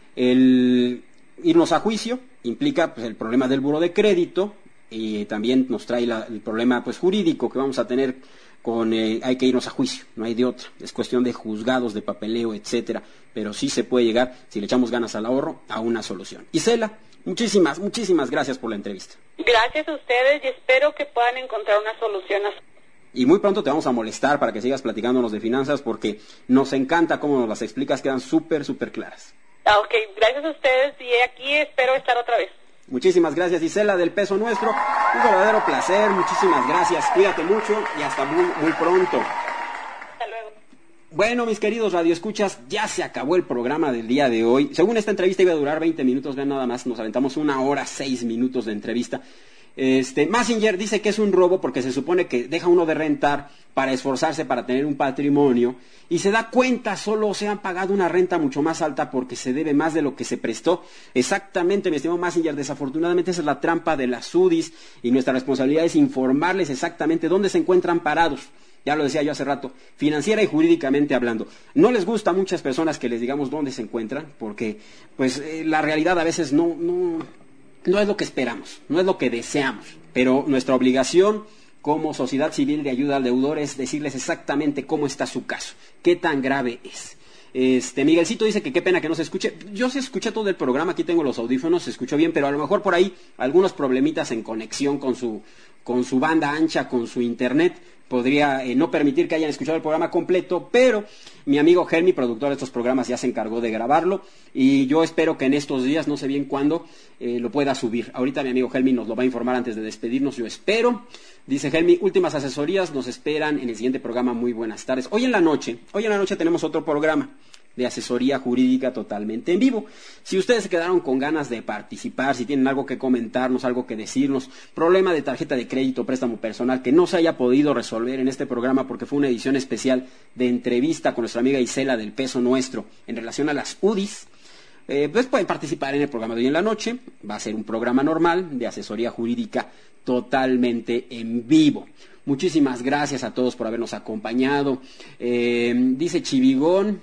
El irnos a juicio implica el problema del buró de crédito, y también nos trae el problema jurídico que vamos a tener con hay que irnos a juicio, no hay de otra, es cuestión de juzgados, de papeleo, etcétera, pero sí se puede llegar, si le echamos ganas al ahorro, a una solución. Isela, muchísimas gracias por la entrevista. Gracias a ustedes y espero que puedan encontrar una solución a su... Y muy pronto te vamos a molestar para que sigas platicándonos de finanzas, porque nos encanta cómo nos las explicas, quedan súper claras. Ok, gracias a ustedes y aquí espero estar otra vez. Muchísimas gracias, Isela del Peso Nuestro, un verdadero placer, muchísimas gracias, cuídate mucho y hasta muy pronto. Hasta luego. Bueno, mis queridos radioescuchas, ya se acabó el programa del día de hoy. Según esta entrevista iba a durar 20 minutos, vean nada más, nos aventamos 1 hora 6 minutos de entrevista. Massinger dice que es un robo porque se supone que deja uno de rentar para esforzarse para tener un patrimonio y se da cuenta solo se han pagado una renta mucho más alta porque se debe más de lo que se prestó. Exactamente, mi estimado Massinger, desafortunadamente esa es la trampa de las UDIs y nuestra responsabilidad es informarles exactamente dónde se encuentran parados. ya lo decía yo hace rato, financiera y jurídicamente hablando. No les gusta a muchas personas que les digamos dónde se encuentran, porque pues la realidad a veces no es lo que esperamos, no es lo que deseamos, pero nuestra obligación como sociedad civil de ayuda al deudor es decirles exactamente cómo está su caso, qué tan grave es. Miguelcito dice que qué pena que no se escuche. Yo sí escuché todo el programa, aquí tengo los audífonos, se escuchó bien, pero a lo mejor por ahí algunos problemitas en conexión con su banda ancha, con su internet, podría no permitir que hayan escuchado el programa completo, pero mi amigo Helmi, productor de estos programas, ya se encargó de grabarlo y yo espero que en estos días, no sé bien cuándo, lo pueda subir. Ahorita mi amigo Helmi nos lo va a informar antes de despedirnos, yo espero. Dice Helmi, últimas asesorías nos esperan en el siguiente programa, muy buenas tardes. Hoy en la noche tenemos otro programa de asesoría jurídica totalmente en vivo. Si ustedes se quedaron con ganas de participar, si tienen algo que comentarnos, algo que decirnos, problema de tarjeta de crédito, préstamo personal que no se haya podido resolver en este programa porque fue una edición especial de entrevista con nuestra amiga Isela del Peso Nuestro en relación a las UDIs, pues pueden participar en el programa de hoy en la noche. Va a ser un programa normal de asesoría jurídica totalmente en vivo. Muchísimas gracias a todos por habernos acompañado. Dice Chivigón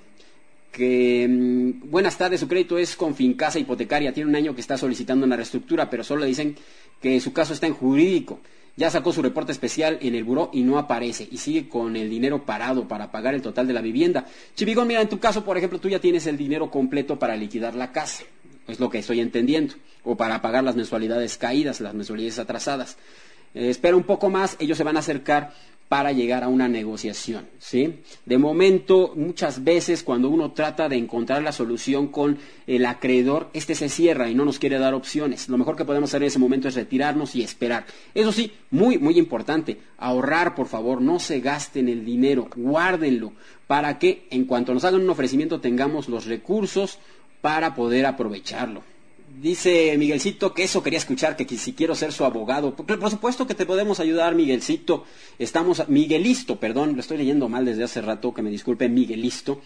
que buenas tardes, su crédito es con Fincasa Hipotecaria, tiene un año que está solicitando una reestructura, pero solo le dicen que su caso está en jurídico. Ya sacó su reporte especial en el buró y no aparece, y sigue con el dinero parado para pagar el total de la vivienda. Chivigón, mira, en tu caso, por ejemplo, tú ya tienes el dinero completo para liquidar la casa, es lo que estoy entendiendo, o para pagar las mensualidades caídas, las mensualidades atrasadas. Espera un poco más, ellos se van a acercar para llegar a una negociación, ¿sí? De momento, muchas veces cuando uno trata de encontrar la solución con el acreedor, se cierra y no nos quiere dar opciones. Lo mejor que podemos hacer en ese momento es retirarnos y esperar. Eso sí, muy, muy importante, ahorrar, por favor, no se gasten el dinero, guárdenlo, para que en cuanto nos hagan un ofrecimiento tengamos los recursos para poder aprovecharlo. Dice Miguelcito que eso quería escuchar, que si quiero ser su abogado. Por supuesto que te podemos ayudar, Miguelcito. Miguelisto, perdón, lo estoy leyendo mal desde hace rato, que me disculpe, Miguelisto.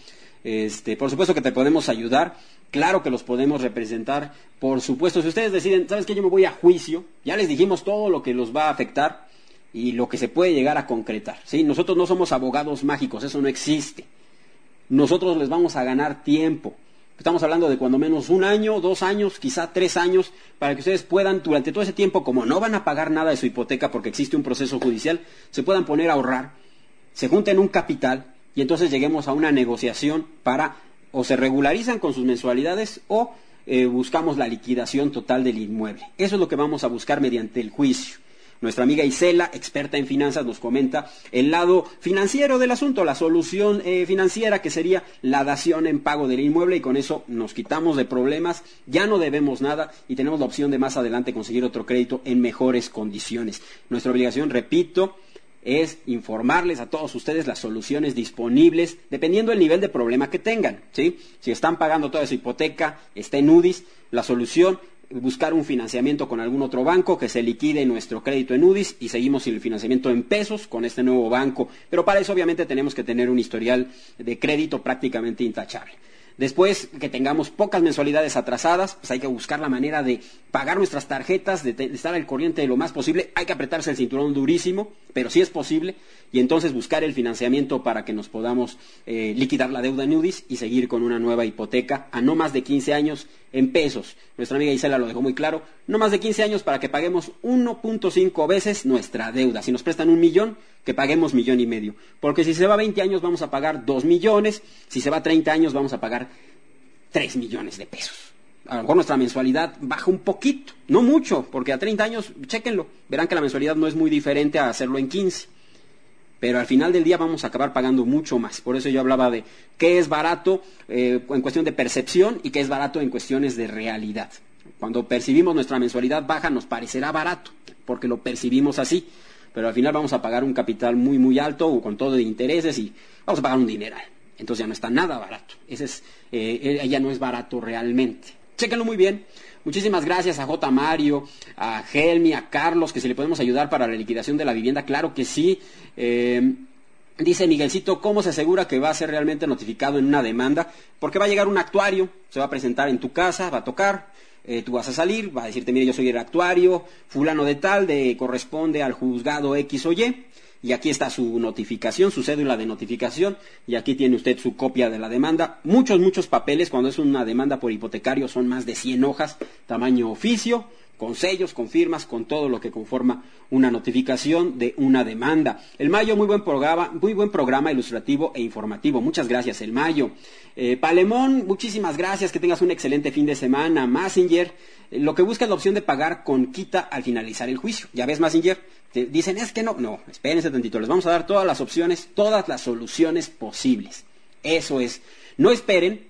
Por supuesto que te podemos ayudar. Claro que los podemos representar. Por supuesto, si ustedes deciden, ¿sabes qué? Yo me voy a juicio. Ya les dijimos todo lo que los va a afectar y lo que se puede llegar a concretar, ¿sí? Nosotros no somos abogados mágicos, eso no existe. Nosotros les vamos a ganar tiempo. Estamos hablando de cuando menos 1 año, 2 años, quizá 3 años, para que ustedes puedan, durante todo ese tiempo, como no van a pagar nada de su hipoteca porque existe un proceso judicial, se puedan poner a ahorrar, se junten un capital y entonces lleguemos a una negociación para o se regularizan con sus mensualidades o buscamos la liquidación total del inmueble. Eso es lo que vamos a buscar mediante el juicio. Nuestra amiga Isela, experta en finanzas, nos comenta el lado financiero del asunto, la solución financiera, que sería la dación en pago del inmueble, y con eso nos quitamos de problemas, ya no debemos nada y tenemos la opción de más adelante conseguir otro crédito en mejores condiciones. Nuestra obligación, repito, es informarles a todos ustedes las soluciones disponibles dependiendo del nivel de problema que tengan, ¿sí? Si están pagando toda su hipoteca, está en UDIs, la solución, buscar un financiamiento con algún otro banco, que se liquide nuestro crédito en UDIs y seguimos sin el financiamiento en pesos con este nuevo banco. Pero para eso obviamente tenemos que tener un historial de crédito prácticamente intachable. Después que tengamos pocas mensualidades atrasadas, pues hay que buscar la manera de pagar nuestras tarjetas, de estar al corriente de lo más posible. Hay que apretarse el cinturón durísimo, pero sí es posible, y entonces buscar el financiamiento para que nos podamos liquidar la deuda en UDIs y seguir con una nueva hipoteca a no más de 15 años en pesos. Nuestra amiga Isela lo dejó muy claro, no más de 15 años para que paguemos 1.5 veces nuestra deuda. Si nos prestan 1 millón, que paguemos 1,5 millones, porque si se va 20 años vamos a pagar 2 millones, si se va 30 años vamos a pagar 3 millones de pesos. A lo mejor nuestra mensualidad baja un poquito, no mucho, porque a 30 años, chéquenlo, verán que la mensualidad no es muy diferente a hacerlo en 15. Pero al final del día vamos a acabar pagando mucho más. Por eso yo hablaba de qué es barato en cuestión de percepción y qué es barato en cuestiones de realidad. Cuando percibimos nuestra mensualidad baja nos parecerá barato, porque lo percibimos así. Pero al final vamos a pagar un capital muy, muy alto, o con todo de intereses, y vamos a pagar un dineral. Entonces ya no está nada barato. Ya no es barato realmente. Chéquenlo muy bien. Muchísimas gracias a J. Mario, a Helmi, a Carlos, que si le podemos ayudar para la liquidación de la vivienda. Claro que sí. Dice Miguelcito, ¿cómo se asegura que va a ser realmente notificado en una demanda? Porque va a llegar un actuario, se va a presentar en tu casa, va a tocar, tú vas a salir, va a decirte, mire, yo soy el actuario, fulano de tal, corresponde al juzgado X o Y. y aquí está su notificación, su cédula de notificación, y aquí tiene usted su copia de la demanda. Muchos papeles. Cuando es una demanda por hipotecario son más de 100 hojas, tamaño oficio, con sellos, con firmas, con todo lo que conforma una notificación de una demanda. El Mayo, muy buen programa ilustrativo e informativo. Muchas gracias, El Mayo. Palemón, muchísimas gracias, que tengas un excelente fin de semana. Massinger, lo que busca es la opción de pagar con quita al finalizar el juicio. ¿Ya ves, Massinger? Te dicen, es que no, espérense tantito, les vamos a dar todas las opciones, todas las soluciones posibles. Eso es, no esperen,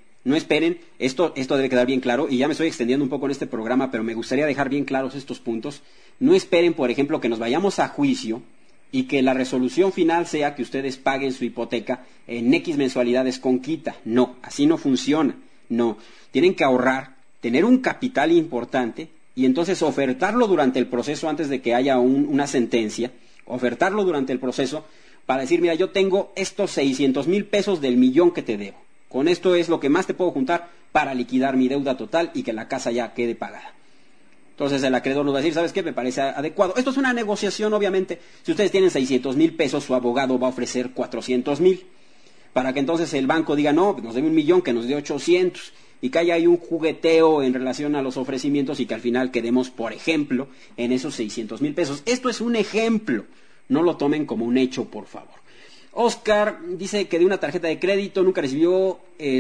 esto debe quedar bien claro, y ya me estoy extendiendo un poco en este programa, pero me gustaría dejar bien claros estos puntos. No esperen, por ejemplo, que nos vayamos a juicio y que la resolución final sea que ustedes paguen su hipoteca en X mensualidades con quita. No, así no funciona. No, tienen que ahorrar, tener un capital importante y entonces ofertarlo durante el proceso antes de que haya una sentencia, ofertarlo durante el proceso para decir, mira, yo tengo estos 600,000 pesos del millón que te debo. Con esto es lo que más te puedo juntar para liquidar mi deuda total y que la casa ya quede pagada. Entonces el acreedor nos va a decir, ¿sabes qué? Me parece adecuado. Esto es una negociación, obviamente. Si ustedes tienen 600,000 pesos, su abogado va a ofrecer 400,000. Para que entonces el banco diga, no, nos debe 1,000,000, que nos dé 800. Y que haya ahí un jugueteo en relación a los ofrecimientos y que al final quedemos, por ejemplo, en esos 600,000 pesos. Esto es un ejemplo. No lo tomen como un hecho, por favor. Oscar dice que de una tarjeta de crédito nunca recibió que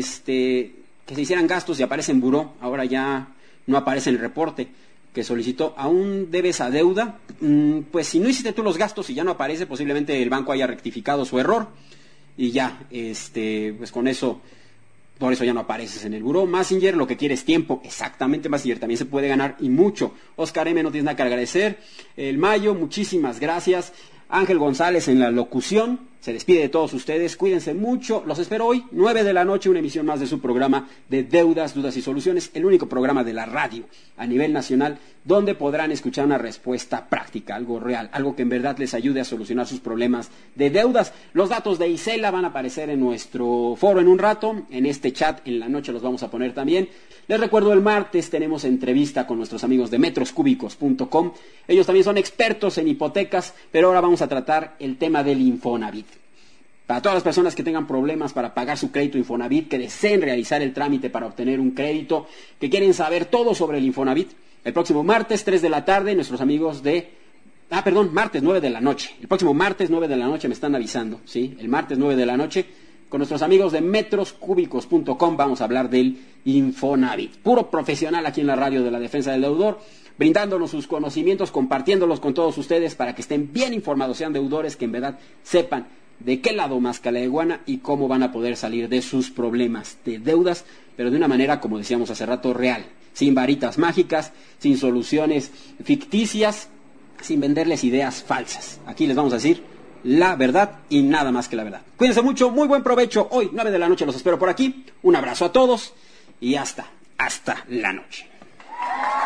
se hicieran gastos y aparece en buró. Ahora ya no aparece en el reporte que solicitó. ¿Aún debes a deuda? Pues si no hiciste tú los gastos y ya no aparece, posiblemente el banco haya rectificado su error y ya, pues con eso, por eso ya no apareces en el buró. Massinger, lo que quiere es tiempo. Exactamente, Massinger, también se puede ganar y mucho. Oscar M, no tienes nada que agradecer. El Mayo, muchísimas gracias. Ángel González en la locución. Se despide de todos ustedes, cuídense mucho, los espero hoy, 9 de la noche, una emisión más de su programa de Deudas, Dudas y Soluciones, el único programa de la radio a nivel nacional donde podrán escuchar una respuesta práctica, algo real, algo que en verdad les ayude a solucionar sus problemas de deudas. Los datos de Isela van a aparecer en nuestro foro en un rato, en este chat en la noche los vamos a poner también. Les recuerdo, el martes tenemos entrevista con nuestros amigos de metroscúbicos.com. Ellos también son expertos en hipotecas, pero ahora vamos a tratar el tema del Infonavit. Para todas las personas que tengan problemas para pagar su crédito Infonavit, que deseen realizar el trámite para obtener un crédito, que quieren saber todo sobre el Infonavit, el próximo martes 3 de la tarde, nuestros amigos de... martes 9 de la noche. El próximo martes 9 de la noche me están avisando, ¿sí? El martes 9 de la noche, con nuestros amigos de metroscúbicos.com vamos a hablar del Infonavit. Puro profesional aquí en la radio de la defensa del deudor, brindándonos sus conocimientos, compartiéndolos con todos ustedes para que estén bien informados, sean deudores que en verdad sepan de qué lado masca la iguana y cómo van a poder salir de sus problemas de deudas, pero de una manera, como decíamos hace rato, real, sin varitas mágicas, sin soluciones ficticias, sin venderles ideas falsas. Aquí les vamos a decir la verdad y nada más que la verdad. Cuídense mucho, muy buen provecho. Hoy, 9 de la noche, los espero por aquí. Un abrazo a todos y hasta la noche.